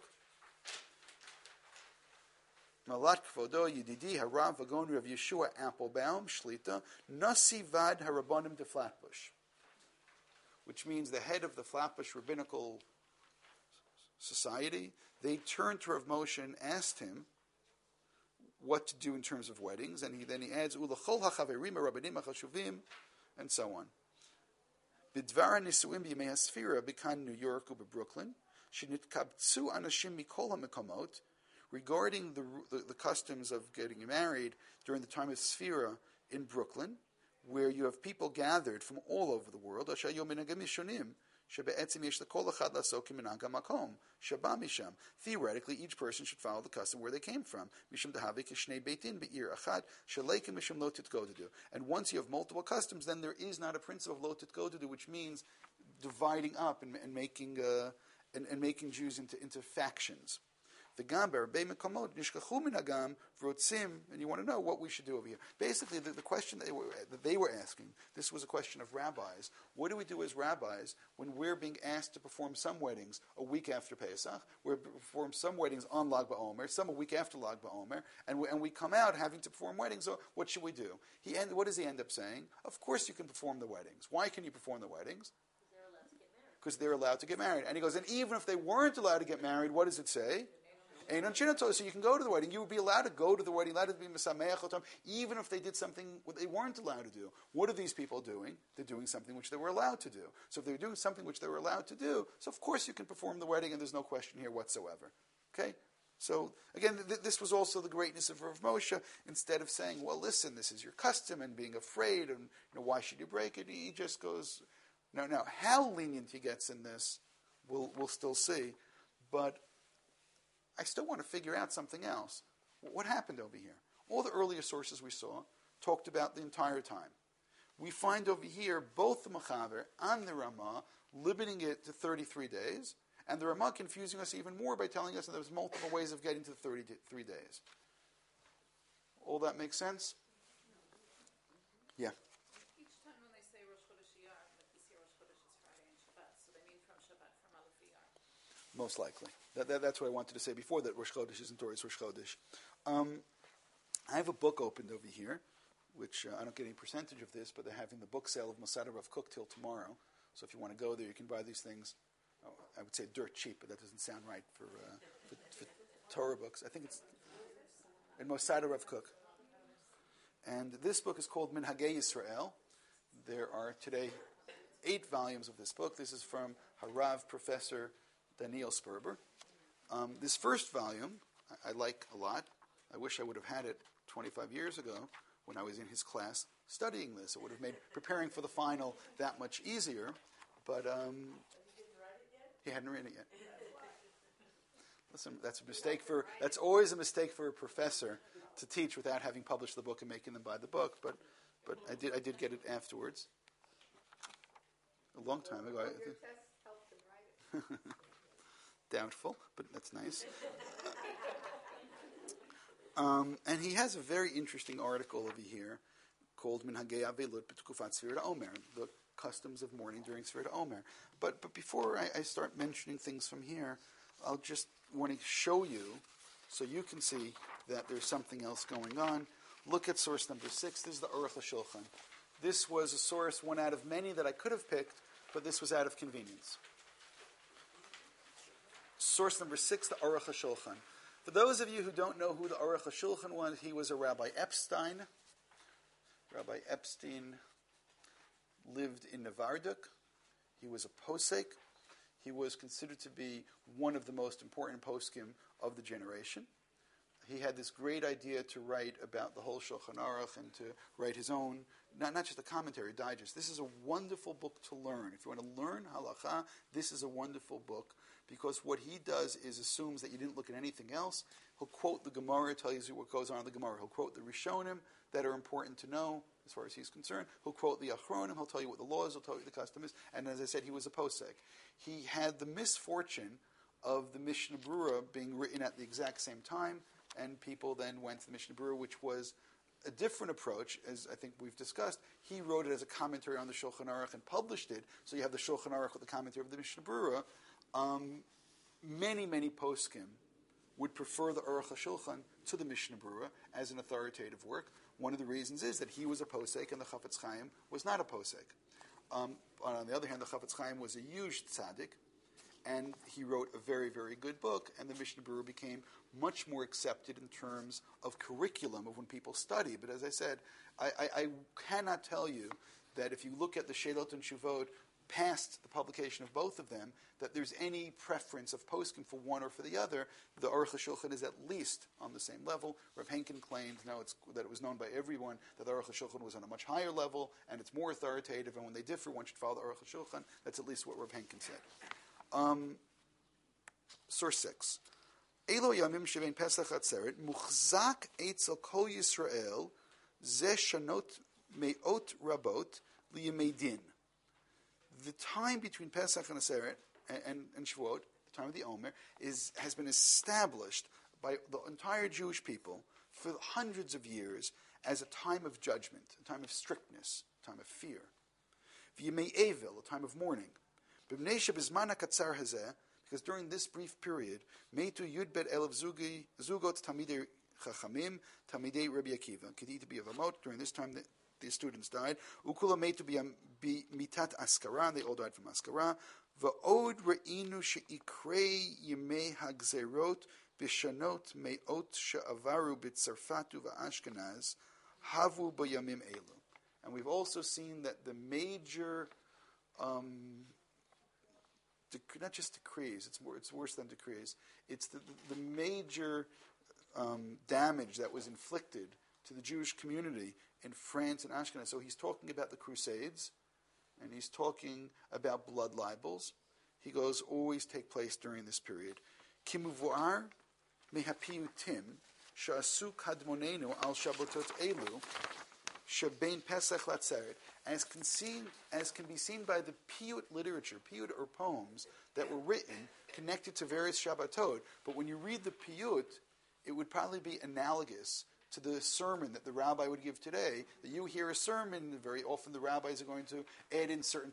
Malat Kvodo Yedidi Harav Vagon Rav Yeshua Applebaum Shlita Nasi Vad HaRabbanim de Flatbush, which means the head of the Flatbush Rabbinical Society. They turned to Rav Moshe and asked him what to do in terms of weddings, and then he adds Ulachol HaChaverim HaRabbanim HaChashuvim, and so on. Bidvar HaNisuim B'Yimei HaSfira B'Kan New York Uber Brooklyn Shenitkabtzu Anashim Mikol HaMekomot, regarding the customs of getting married during the time of Sfira in Brooklyn, where you have people gathered from all over the world. Theoretically, each person should follow the custom where they came from. And once you have multiple customs, then there is not a principle of lotit godedu, which means dividing up and making Jews into factions. V'gam be'arbei mekomot nishkachu minagam v'rotzim, and you want to know what we should do over here. Basically, the question that they were asking, this was a question of rabbis. What do we do as rabbis when we're being asked to perform some weddings a week after Pesach? We're perform some weddings on Lag BaOmer, some a week after Lag BaOmer, and we come out having to perform weddings. So what should we do? What does he end up saying? Of course you can perform the weddings. Why can you perform the weddings? Because they're allowed to get married. And he goes, and even if they weren't allowed to get married, what does it say? Einon Shinato, so you can go to the wedding. You would be allowed to go to the wedding, allowed to be Mesameach Otam, even if they did something they weren't allowed to do. What are these people doing? They're doing something which they were allowed to do. So if they're doing something which they were allowed to do, so of course you can perform the wedding, and there's no question here whatsoever. Okay? So, again, this was also the greatness of Rav Moshe. Instead of saying, well, listen, this is your custom, and being afraid, and why should you break it? He just goes, no. How lenient he gets in this, we'll still see. But I still want to figure out something else. What happened over here? All the earlier sources we saw talked about the entire time. We find over here both the Mechaber and the Ramah limiting it to 33 days, and the Ramah confusing us even more by telling us that there's multiple ways of getting to the 33 days. All that makes sense? Yeah. Each time when they say Rosh Chodesh Iyar, like this year Rosh Chodesh is Friday and Shabbat, so they mean from Shabbat, from Aleph Iyar. Most likely. That's what I wanted to say before, that Rosh Chodesh isn't Torah, it's Rosh Chodesh. I have a book opened over here, which I don't get any percentage of this, but they're having the book sale of Masada Rav Kook till tomorrow. So if you want to go there, you can buy these things. I would say dirt cheap, but that doesn't sound right for Torah books. I think it's in Masada Rav Kook. And this book is called Minhagei Yisrael. There are today 8 volumes of this book. This is from Harav Professor Daniel Sperber. This first volume I like a lot. I wish I would have had it 25 years ago when I was in his class studying this. It would have made preparing for the final that much easier. But he hadn't written it yet. Listen, that's always a mistake for a professor to teach without having published the book and making them buy the book. But I did get it afterwards. A long time ago. Your tests helped him write it. Doubtful, but that's nice. And he has a very interesting article over here called Minhagei Avelut B'Tkufat Sfirat Omer, the customs of mourning during Sfirat Omer. But before I start mentioning things from here, I'll just want to show you so you can see that there's something else going on. Look at source number 6. This is the Aruch HaShulchan. This was a source, one out of many that I could have picked, but this was out of convenience. Source number 6, the Aruch HaShulchan. For those of you who don't know who the Aruch HaShulchan was, he was a Rabbi Epstein. Rabbi Epstein lived in Nevarduk. He was a posek. He was considered to be one of the most important poskim of the generation. He had this great idea to write about the whole Shulchan Aruch and to write his own, not just a commentary, digest. This is a wonderful book to learn. If you want to learn halacha, this is a wonderful book, because what he does is assumes that you didn't look at anything else. He'll quote the Gemara, tell you what goes on in the Gemara. He'll quote the Rishonim that are important to know as far as he's concerned. He'll quote the Achronim. He'll tell you what the law is. He'll tell you what the custom is. And as I said, he was a posek. He had the misfortune of the Mishnah Berurah being written at the exact same time, and people then went to the Mishnah Berurah, which was a different approach, as I think we've discussed. He wrote it as a commentary on the Shulchan Aruch and published it, so you have the Shulchan Aruch with the commentary of the Mishnah Berurah. Many poskim would prefer the Aruch HaShulchan to the Mishnah Berurah as an authoritative work. One of the reasons is that he was a posek and the Chafetz Chaim was not a posek. On the other hand, the Chafetz Chaim was a huge tzaddik, and he wrote a very, very good book, and the Mishnah Berurah became much more accepted in terms of curriculum of when people study. But as I said, I cannot tell you that if you look at the Shelot and Shuvot past the publication of both of them, that there's any preference of poskim for one or for the other. The Aruch HaShulchan is at least on the same level. Rav Henkin claimed that it was known by everyone that the Aruch HaShulchan was on a much higher level, and it's more authoritative, and when they differ, one should follow the Aruch HaShulchan. That's at least what Rav Henkin said. Source 6. Elo yamim shevein Pesach Atzeret muchzak eitzel kol Yisrael ze shanot me'ot rabot liyemei din. The time between Pesach and Aseret and Shavuot, the time of the Omer, has been established by the entire Jewish people for hundreds of years as a time of judgment, a time of strictness, a time of fear. V'yimei Evil, a time of mourning. B'mnei shebizman hakatzar hazeh, because during this brief period, meitu yudbet elav zugot tamidei chachamim, tamidei Rabbi Akiva, kedita b'yavamot, during this time the students died. Ukula meitu mitat askara, they all died from askara. Va'od re'inu she'ikrei yimei hagzerot b'shanot me'ot she'avaru b'tzarfatu va'ashkenaz havu b'yamim elu. And we've also seen that the major, not just decrees, it's worse than decrees, it's the major damage that was inflicted to the Jewish community in France and Ashkenaz. So he's talking about the Crusades, and he's talking about blood libels. He goes, always take place during this period. Kimuvuar mehapiyutim sha'asu kadmonenu al shabatot elu shebein pesach latzeret. As can be seen by the piyut literature, piyut or poems that were written connected to various Shabbatot. But when you read the piyut, it would probably be analogous to the sermon that the rabbi would give today. That you hear a sermon, very often the rabbis are going to add in certain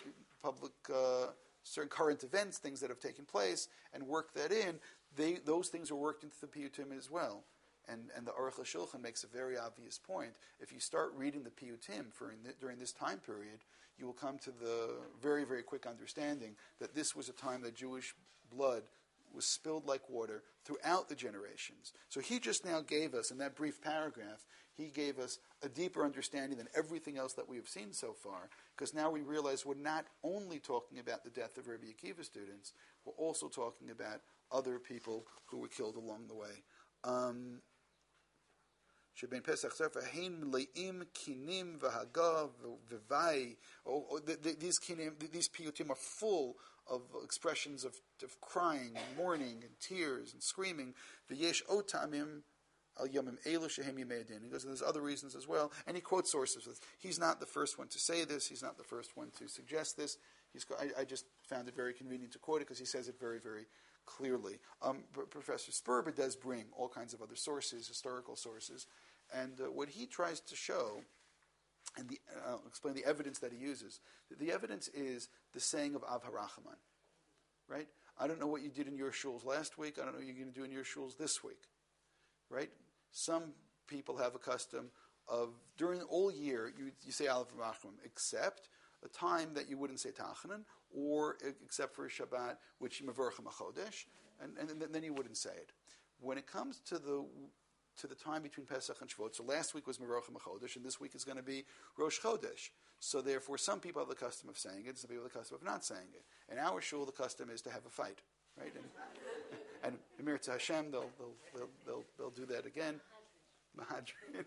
certain current events, things that have taken place, and work that in. Those things are worked into the piyutim as well. And the Aruch HaShulchan makes a very obvious point. If you start reading the piyutim during this time period, you will come to the very, very quick understanding that this was a time that Jewish blood was spilled like water throughout the generations. So he just now gave us, in that brief paragraph, he gave us a deeper understanding than everything else that we have seen so far, because now we realize we're not only talking about the death of Rabbi Akiva students, we're also talking about other people who were killed along the way. Sheben Pesach Sefer Hein Mleim Kinim V'Hagah V'Vai. These piyutim are full of expressions of crying and mourning and tears and screaming. V'yesh otamim al yomim elu shehem yimei adin. He goes, and there's other reasons as well. And he quotes sources for this. He's not the first one to say this. He's not the first one to suggest this. I just found it very convenient to quote it because he says it very, very clearly. Professor Sperber does bring all kinds of other sources, historical sources. And what he tries to show, and I'll explain the evidence that he uses. The evidence is the saying of Av HaRachaman, right? I don't know what you did in your shuls last week. I don't know what you're going to do in your shuls this week, right? Some people have a custom of, during all year, you say Av HaRachaman, except a time that you wouldn't say Tachanan, or except for a Shabbat, which you Mevorchim HaChodesh, and then you wouldn't say it. When it comes to the time between Pesach and Shavuot. So last week was Mevorchim HaChodesh, and this week is going to be Rosh Chodesh. So therefore, some people have the custom of saying it, some people have the custom of not saying it. In our shul, the custom is to have a fight, right? And Emir to Hashem, they'll do that again. Mahadrin.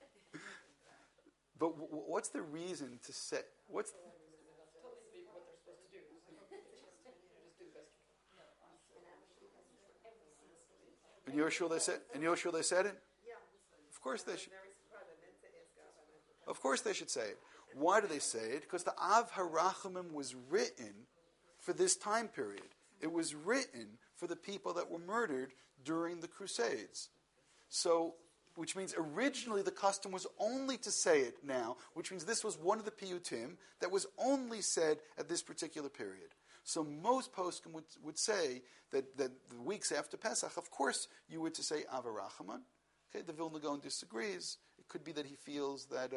But what's the reason to say? What's in your shul they said? In your shul they said it? Yeah. Of course they should. Of course they should say it. Why do they say it? Because the Av HaRachamim was written for this time period. It was written for the people that were murdered during the Crusades. So, which means originally the custom was only to say it now, which means this was one of the piyutim that was only said at this particular period. So most poskim would say that the weeks after Pesach, of course, you were to say Av HaRachaman. Okay, the Vilna Gaon disagrees. It could be that he feels that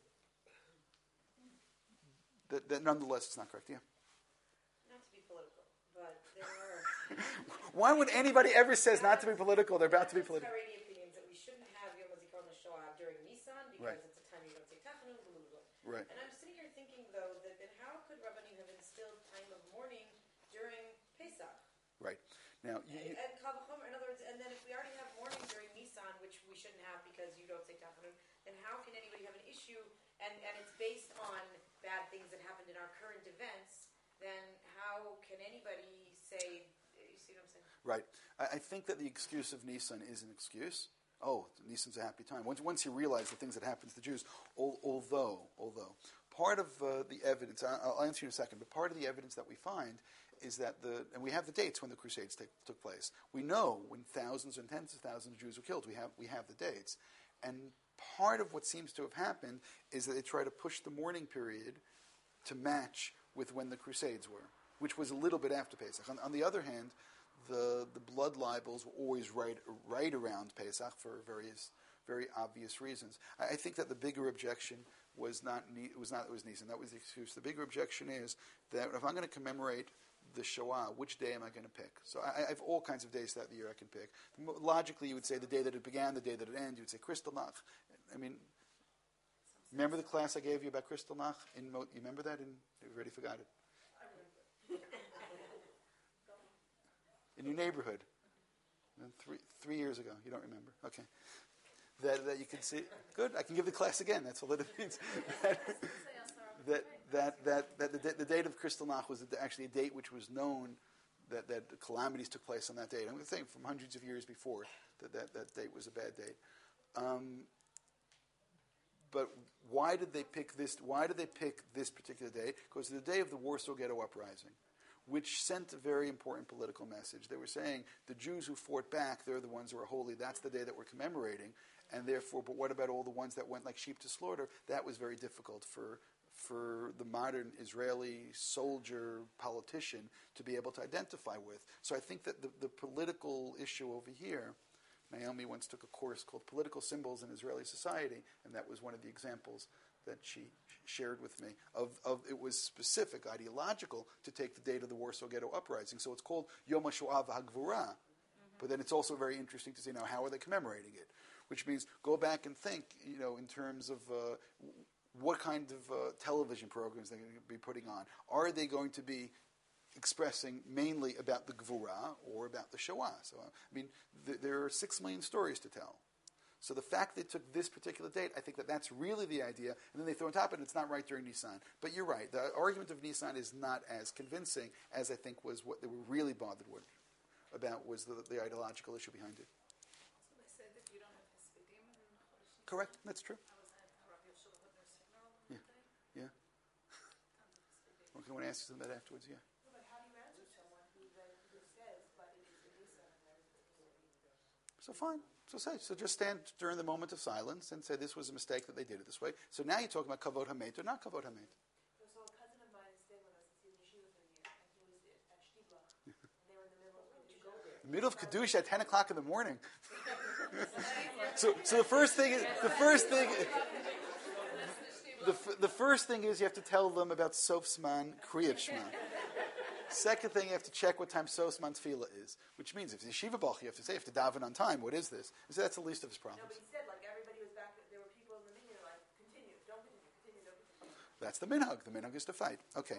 that nonetheless it's not correct. Yeah. Not to be political, but there are. Why would anybody ever says not to be political? They're about to be political. Haredi opinions that we shouldn't have Yom HaZikaron LaShoah during Nisan because it's a time you don't say Tachanun, blah, blah, blah. Right. And I'm sitting here thinking, though, that then how could Rabbanim have instilled time of mourning during Pesach? Right. Now, And Kal V'chomer, in other words, and then if we already have mourning during Nisan, which we shouldn't have because you don't say Tachanun, then how can anybody have an issue? And it's based on bad things that happened in our current events, then how can anybody say, you see what I'm saying? right. I think that the excuse of Nisan is an excuse. Oh, Nisan's a happy time. Once you realize the things that happen to the Jews, although part of the evidence, I'll answer you in a second, but part of the evidence that we find is that and we have the dates when the Crusades took place. We know when thousands and tens of thousands of Jews were killed. We have the dates. And part of what seems to have happened is that they try to push the mourning period to match with when the Crusades were, which was a little bit after Pesach. On the other hand, the blood libels were always right around Pesach for various very obvious reasons. I think that the bigger objection was Nisan. That was the excuse. The bigger objection is that if I'm going to commemorate the Shoah, which day am I going to pick? So I have all kinds of days throughout the year I can pick. Logically, you would say the day that it began, the day that it ended. You would say Kristallnacht. I mean, remember the class I gave you about Kristallnacht? You remember that? You already forgot it. In your neighborhood. 3 years ago. You don't remember. Okay. That you can see. Good. I can give the class again. That's all that it means. that the date of Kristallnacht was actually a date which was known that the calamities took place on that date. I'm going to think from hundreds of years before that date was a bad date. But why did they pick this? Why did they pick this particular date? Because the day of the Warsaw Ghetto Uprising, which sent a very important political message. They were saying the Jews who fought back, they're the ones who are holy. That's the day that we're commemorating. And therefore, but what about all the ones that went like sheep to slaughter? That was very difficult for the modern Israeli soldier politician to be able to identify with. So I think that the political issue over here, Naomi once took a course called Political Symbols in Israeli Society, and that was one of the examples that she shared with me of it was specific, ideological, to take the date of the Warsaw Ghetto Uprising. So it's called Yom HaShoah VaHagvura. But then it's also very interesting to see now how are they commemorating it, which means go back and think, in terms of what kind of television programs they're going to be putting on. Are they going to be expressing mainly about the Gvura or about the Shoah? So, there are 6 million stories to tell. So the fact they took this particular date, I think that's really the idea. And then they throw on top of it, it's not right during Nisan. But you're right. The argument of Nisan is not as convincing as I think was what they were really bothered with about was the ideological issue behind it. Also, they say that you don't have Hasidim in Chodesh Nisan. Correct. That's true. I was at Rabbi Yoshua Hutner's funeral on Yeah. Monday. Yeah. Okay, I want to ask you something about that afterwards. Yeah. But how do you answer someone who says, but it is the Nisan and So fine. So just stand during the moment of silence and say this was a mistake that they did it this way. So now you're talking about kavod hamet or not kavod hamet. So a cousin of mine stayed with us in yeshiva for a year, and he was at Shtibla, and they were in the middle of Kedusha. The middle of Kedusha at 10 o'clock in the morning. so the first thing is you have to tell them about Sofsman Kriyat Shema. Second thing, you have to check what time Sosman Tefillah is, which means if it's Yeshiva Bach, you have to say, you have to daven on time. What is this? So that's the least of his problems. No, but he said, everybody was back, there were people in the minyan, continue, don't continue, don't continue. That's the minhag. The minhag is to fight. Okay,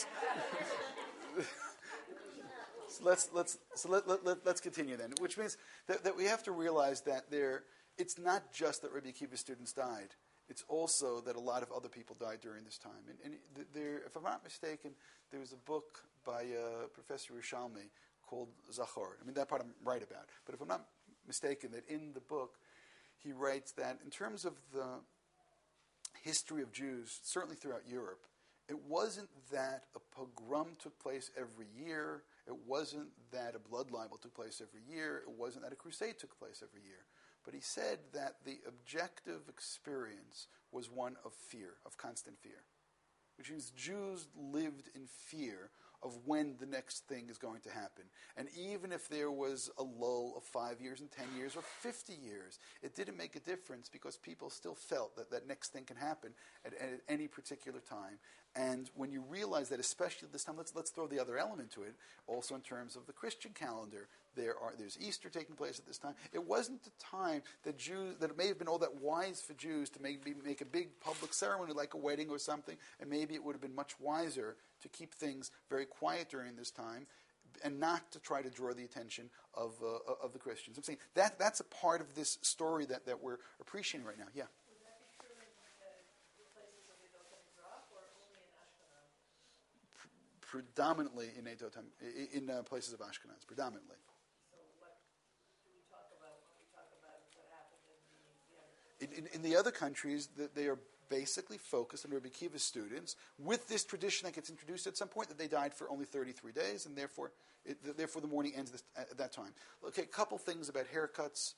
let's continue then. Which means that we have to realize that it's not just that Rabbi Akiva's students died. It's also that a lot of other people died during this time. And if I'm not mistaken, there was a book by Professor Rishalmi called Zachor. That part I'm right about. But if I'm not mistaken, that in the book, he writes that in terms of the history of Jews, certainly throughout Europe, it wasn't that a pogrom took place every year. It wasn't that a blood libel took place every year. It wasn't that a crusade took place every year. But he said that the objective experience was one of fear, of constant fear. Which means Jews lived in fear of when the next thing is going to happen. And even if there was a lull of 5 years and 10 years or 50 years, it didn't make a difference because people still felt that that next thing can happen at any particular time. And when you realize that, especially this time, let's throw the other element to it, also in terms of the Christian calendar, there's Easter taking place at this time. It wasn't the time that it may have been all that wise for Jews to make a big public ceremony like a wedding or something, and maybe it would have been much wiser to keep things very quiet during this time and not to try to draw the attention of the Christians. I'm saying that's a part of this story that we're appreciating right now. Yeah. Would that be true in the places of Edot HaMizrach or only in Ashkenaz? Predominantly in in places of Ashkenaz, predominantly. So what do we talk about when we talk about what happened in the other countries? In the other countries, they are basically focused on Rabbi Akiva's students with this tradition that gets introduced at some point that they died for only 33 days, and therefore the mourning ends at that time. Okay, a couple things about haircuts.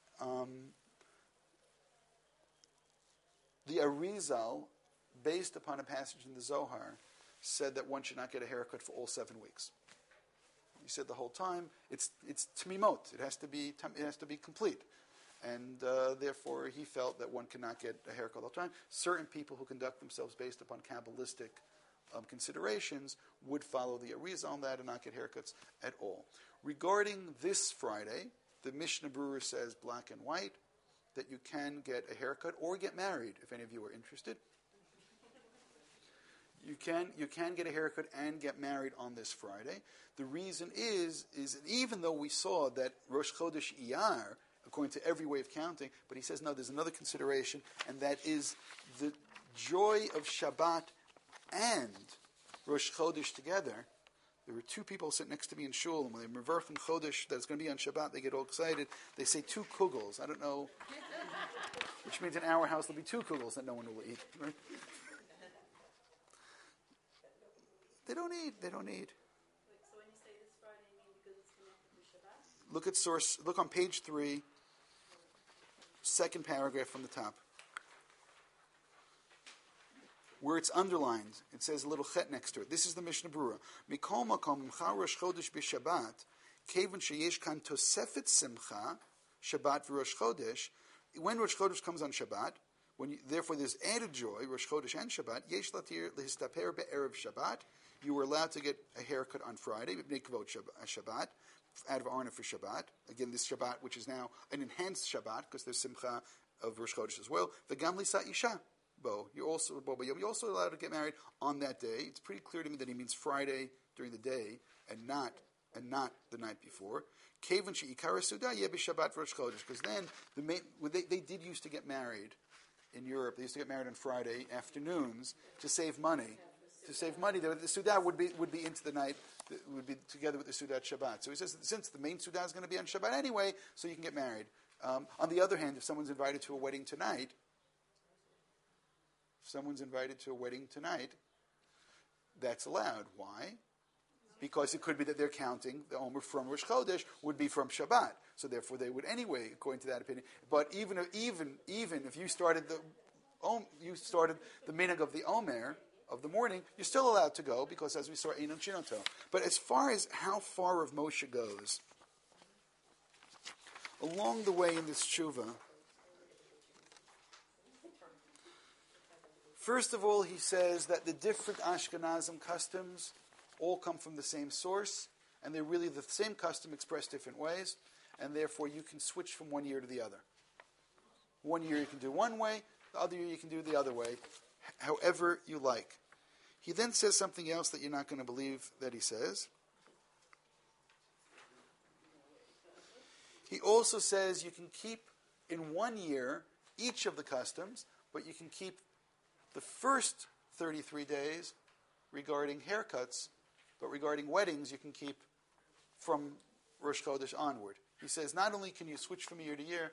The Arizal, based upon a passage in the Zohar, said that one should not get a haircut for all 7 weeks. He said the whole time it's tmimot. It has to be complete, and therefore he felt that one cannot get a haircut all the time. Certain people who conduct themselves based upon Kabbalistic considerations would follow the Arizal on that and not get haircuts at all. Regarding this Friday, the Mishnah Berurah says black and white that you can get a haircut or get married if any of you are interested. You can get a haircut and get married on this Friday. The reason is even though we saw that Rosh Chodesh Iyar, according to every way of counting, but he says no, there's another consideration, and that is the joy of Shabbat and Rosh Chodesh together. There were 2 people sitting next to me in shul, and when they mevarchen Chodesh that it's going to be on Shabbat, they get all excited. They say 2 kugels. I don't know, which means in our house there'll be 2 kugels that no one will eat. Right? They don't eat. Wait, so when you say this Friday, you mean because it's connected to Shabbat? Look at source. Look on page 3, second paragraph from the top, where it's underlined. It says a little chet next to it. This is the Mishnah Berurah. Mikol makom imcha Rosh Chodesh b'Shabbat, kevan sheyesh kan tosefet simcha Shabbat v'Rosh Chodesh. When Rosh Chodesh comes on Shabbat, therefore there's added joy, Rosh Chodesh and Shabbat. Yesh latir lehistaper be'erev Shabbat. You were allowed to get a haircut on Friday, b'nei kavod Shabbat, out of honor for Shabbat. Again, this Shabbat, which is now an enhanced Shabbat, because there's Simcha of Rosh Chodesh as well. V'gam lisa isha. You're also allowed to get married on that day. It's pretty clear to me that he means Friday during the day and not the night before. Kevan she'ikara suda yeh b'Shabbat Rosh Chodesh, because then they did used to get married in Europe. They used to get married on Friday afternoons to save money. The Suda would be into the night, would be together with the Suda Shabbat. So he says that since the main Suda is going to be on Shabbat anyway, so you can get married. On the other hand, if someone's invited to a wedding tonight, that's allowed. Why? Because it could be that they're counting the Omer from Rosh Chodesh would be from Shabbat. So therefore they would anyway, according to that opinion. But even if you started the minhag of the Omer, of the morning, you're still allowed to go, because as we saw, Einon Shinoto. But as far as how far Rav Moshe goes, along the way in this tshuva, first of all, he says that the different Ashkenazim customs all come from the same source, and they're really the same custom expressed different ways, and therefore you can switch from one year to the other. One year you can do one way, the other year you can do the other way, however you like. He then says something else that you're not going to believe that he says. He also says you can keep in 1 year each of the customs, but you can keep the first 33 days regarding haircuts, but regarding weddings you can keep from Rosh Chodesh onward. He says not only can you switch from year to year,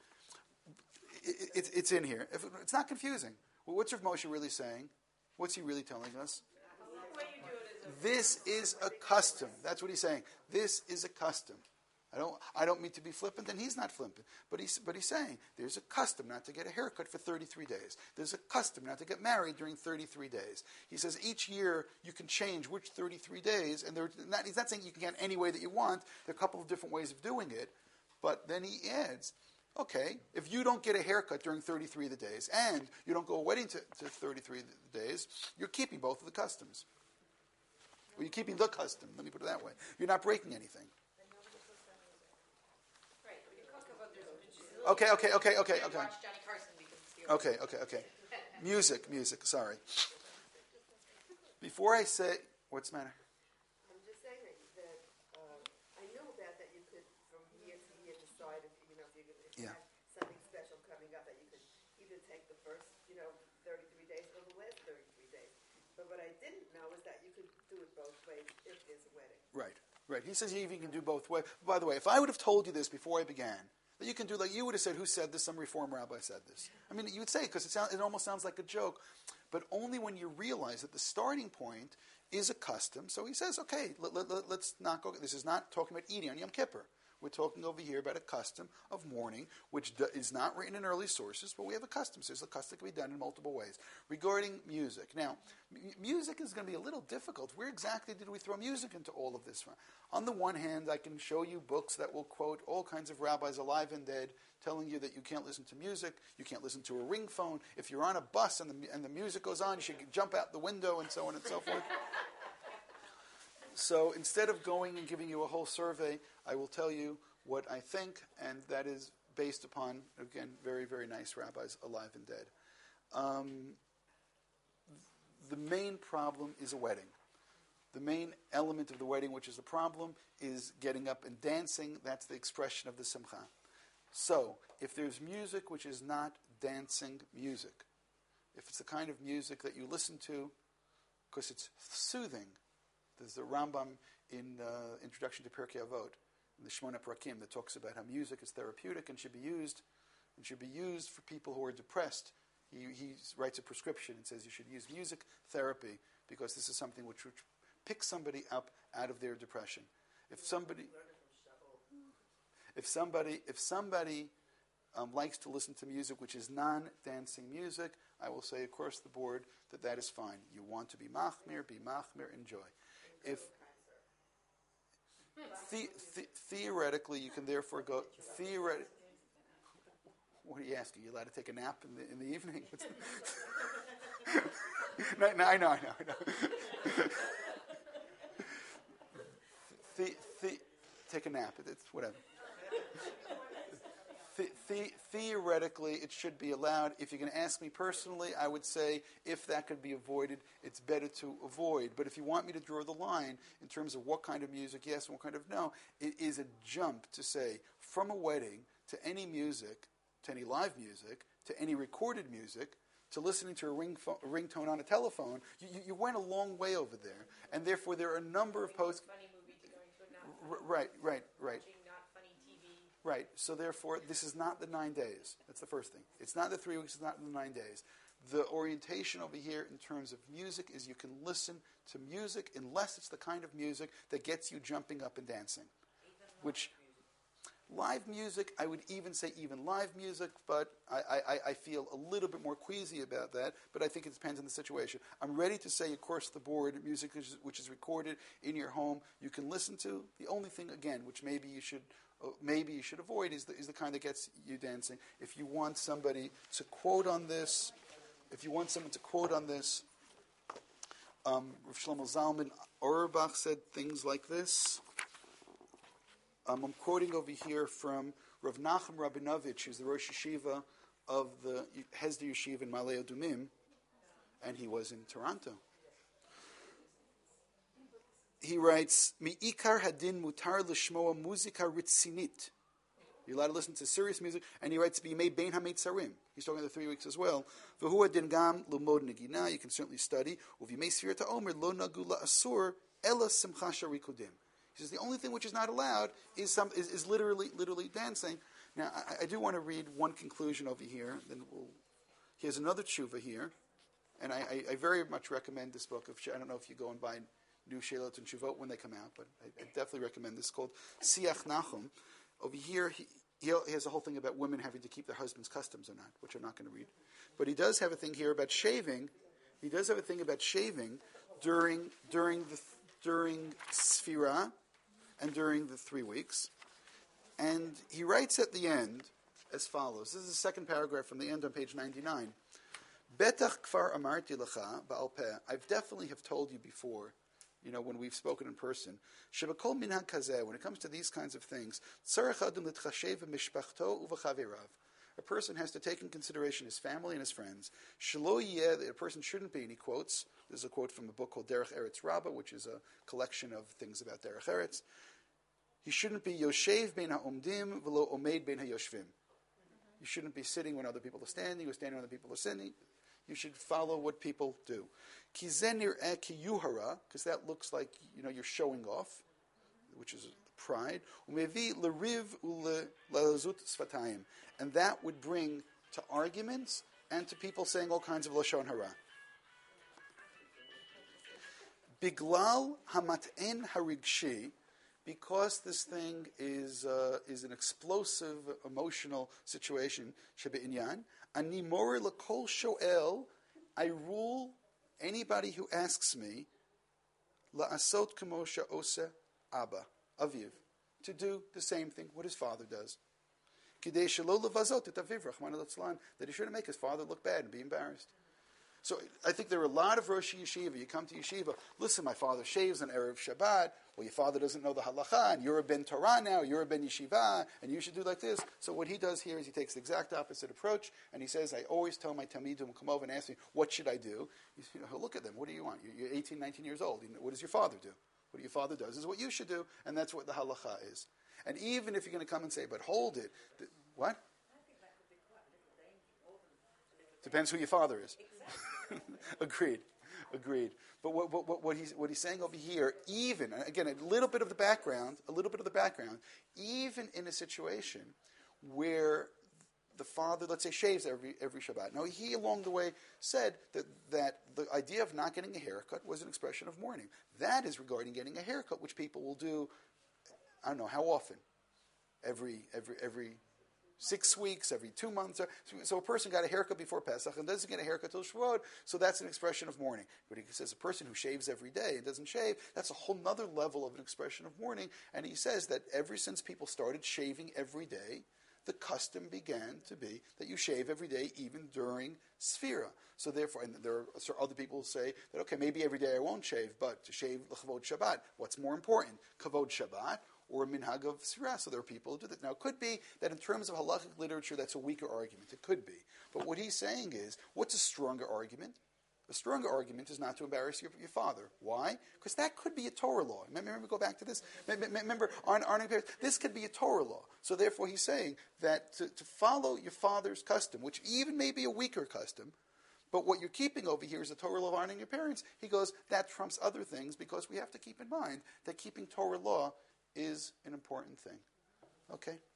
it's in here. It's not confusing. Well, what's Rav Moshe really saying? What's he really telling us? This is a custom. That's what he's saying. This is a custom. I don't mean to be flippant, and he's not flippant. But he's saying there's a custom not to get a haircut for 33 days. There's a custom not to get married during 33 days. He says each year you can change which 33 days, and he's not saying you can get any way that you want. There are a couple of different ways of doing it. But then he adds, okay, if you don't get a haircut during 33 of the days, and you don't go a wedding to 33 of the days, you're keeping both of the customs. Well, you're keeping the custom, let me put it that way. You're not breaking anything. Okay. Watch Johnny Carson because it's Okay. Music, sorry. Before I say, what's the matter? I'm just saying that I knew that you could, from year to year, decide if you had something special coming up, that you could either take the first, 33 days or the last 33 days. But what I didn't know is that you could do it both ways if there's a wedding. Right. He says you even can do both ways. By the way, if I would have told you this before I began, that But you can do like you would have said, who said this? Some Reform rabbi said this. I mean, you would say because it almost sounds like a joke, but only when you realize that the starting point is a custom. So he says, okay, let's not go. This is not talking about eating on Yom Kippur. We're talking over here about a custom of mourning, which is not written in early sources, but we have a custom. So the custom can be done in multiple ways. Regarding music, now, music is going to be a little difficult. Where exactly did we throw music into all of this? On the one hand, I can show you books that will quote all kinds of rabbis alive and dead, telling you that you can't listen to music, you can't listen to a ring phone. If you're on a bus and the music goes on, you should jump out the window and so on and so forth. So instead of going and giving you a whole survey, I will tell you what I think, and that is based upon, again, very, very nice rabbis alive and dead. The main problem is a wedding. The main element of the wedding, which is the problem, is getting up and dancing. That's the expression of the simcha. So, if there's music which is not dancing music, if it's the kind of music that you listen to because it's soothing, there's the Rambam in Introduction to Pirkei Avot, in the Shmona Prakim, that talks about how music is therapeutic and should be used for people who are depressed. He writes a prescription and says you should use music therapy because this is something which picks somebody up out of their depression. If somebody likes to listen to music which is non-dancing music, I will say across the board that is fine. You want to be machmir, enjoy. If theoretically, you can therefore go theoretically. What are you asking? Are you allowed to take a nap in the evening? No, I know. Take a nap. It's whatever. Theoretically, it should be allowed. If you're going to ask me personally, I would say if that could be avoided, it's better to avoid. But if you want me to draw the line in terms of what kind of music yes and what kind of no, it is a jump to say from a wedding to any music, to any live music, to any recorded music, to listening to a ringtone on a telephone. You went a long way over there, and therefore there are a number of posts. Funny movie to going to a not funny. Right. Watching not funny TV. Right. So therefore, this is not the 9 days. That's the first thing. It's not the 3 weeks. It's not the 9 days. The orientation over here in terms of music is you can listen to music unless it's the kind of music that gets you jumping up and dancing. Which live music, I would even say even live music, but I feel a little bit more queasy about that, but I think it depends on the situation. I'm ready to say across the board, music which is recorded in your home, you can listen to. The only thing, again, which maybe you should avoid is the kind that gets you dancing. If you want somebody to quote on this, Rav Shlomo Zalman Auerbach said things like this. I'm quoting over here from Rav Nachum Rabinovich, who's the Rosh Yeshiva of the Hesder Yeshiva in Ma'ale Adumim, and he was in Toronto. He writes, "Mi'ikar hadin mutar l'shmoa muzika ritzinit." You're allowed to listen to serious music, and he writes, "B'yimei bein hametzarim." He's talking about the 3 weeks as well. "V'hu hadin gam l'mod negina." You can certainly study. "Uv'yimei sfirat ha'omer lo nagu la'asur ela simcha sharikudim." He says the only thing which is not allowed is literally dancing. Now, I do want to read one conclusion over here. Then he has another tshuva here, and I very much recommend this book. I don't know if you go and buy new Sheilot and Shuvot when they come out, but I definitely recommend this, called Siach Nachum. Over here, he has a whole thing about women having to keep their husband's customs or not, which I'm not going to read. But he does have a thing here about shaving. He does have a thing about shaving during Sfirah and during the 3 weeks. And he writes at the end as follows. This is the second paragraph from the end on page 99. Betach kfar amarti lecha ba'al peh. I definitely have told you before, when we've spoken in person, shebakol minhag kazeh, when it comes to these kinds of things, tzarech adam l'tchashev mishpachto uv'chaverav. A person has to take in consideration his family and his friends. Shelo yeh, a person shouldn't be, and he quotes, this is a quote from a book called Derech Eretz Rabbah, which is a collection of things about Derech Eretz. He shouldn't be yoshev bein ha'omdim v'lo omed bein ha'yoshvim. You shouldn't be sitting when other people are standing, or standing when other people are sitting. You should follow what people do. Ki zen nir'eh ki yuhara, because that looks like, you're showing off, which is pride. Umevi l'riv u'lezut sfatayim. And that would bring to arguments and to people saying all kinds of lashon hara. Biglal hamat'en harigshi, because this thing is an explosive emotional situation. Shebe'inyan ani morer l'kol shoel. I rule anybody who asks me la'asot kamo she'oseh Abba, Aviv, to do the same thing what his father does. Kidei shelo levazot et aviv, Rachmana litzlan, that he shouldn't make his father look bad and be embarrassed. So I think there are a lot of Rosh Yeshiva. You come to Yeshiva, listen, my father shaves on Erev Shabbat. Well, your father doesn't know the halacha, and you're a ben Torah now, you're a ben Yeshiva, and you should do like this. So what he does here is he takes the exact opposite approach, and he says, I always tell my Talmidim, come over and ask me, what should I do? He'll look at them, what do you want? You're 18, 19 years old. What does your father do? What your father does is what you should do, and that's what the halacha is. And even if you're going to come and say, but hold it, what? I think that could be quite a little dangerous. Depends who your father is. Agreed. But what he's saying over here, even again a little bit of the background, even in a situation where the father, let's say, shaves every Shabbat. Now he along the way said that the idea of not getting a haircut was an expression of mourning. That is regarding getting a haircut, which people will do. I don't know how often. Every 6 weeks, every 2 months. So a person got a haircut before Pesach and doesn't get a haircut till Shavuot, so that's an expression of mourning. But he says a person who shaves every day and doesn't shave, that's a whole other level of an expression of mourning. And he says that ever since people started shaving every day, the custom began to be that you shave every day, even during Sfira. So therefore, and there are other people who say that, okay, maybe every day I won't shave, but to shave l'chavod Shabbat, what's more important, kavod Shabbat or a minhag of Sfira? So there are people who do that. Now, it could be that in terms of halachic literature, that's a weaker argument. It could be. But what he's saying is, what's a stronger argument? A stronger argument is not to embarrass your father. Why? Because that could be a Torah law. Remember, go back to this. Remember, honoring parents. This could be a Torah law. So therefore, he's saying that to follow your father's custom, which even may be a weaker custom, but what you're keeping over here is a Torah law of honoring your parents. He goes, that trumps other things because we have to keep in mind that keeping Torah law is an important thing. Okay?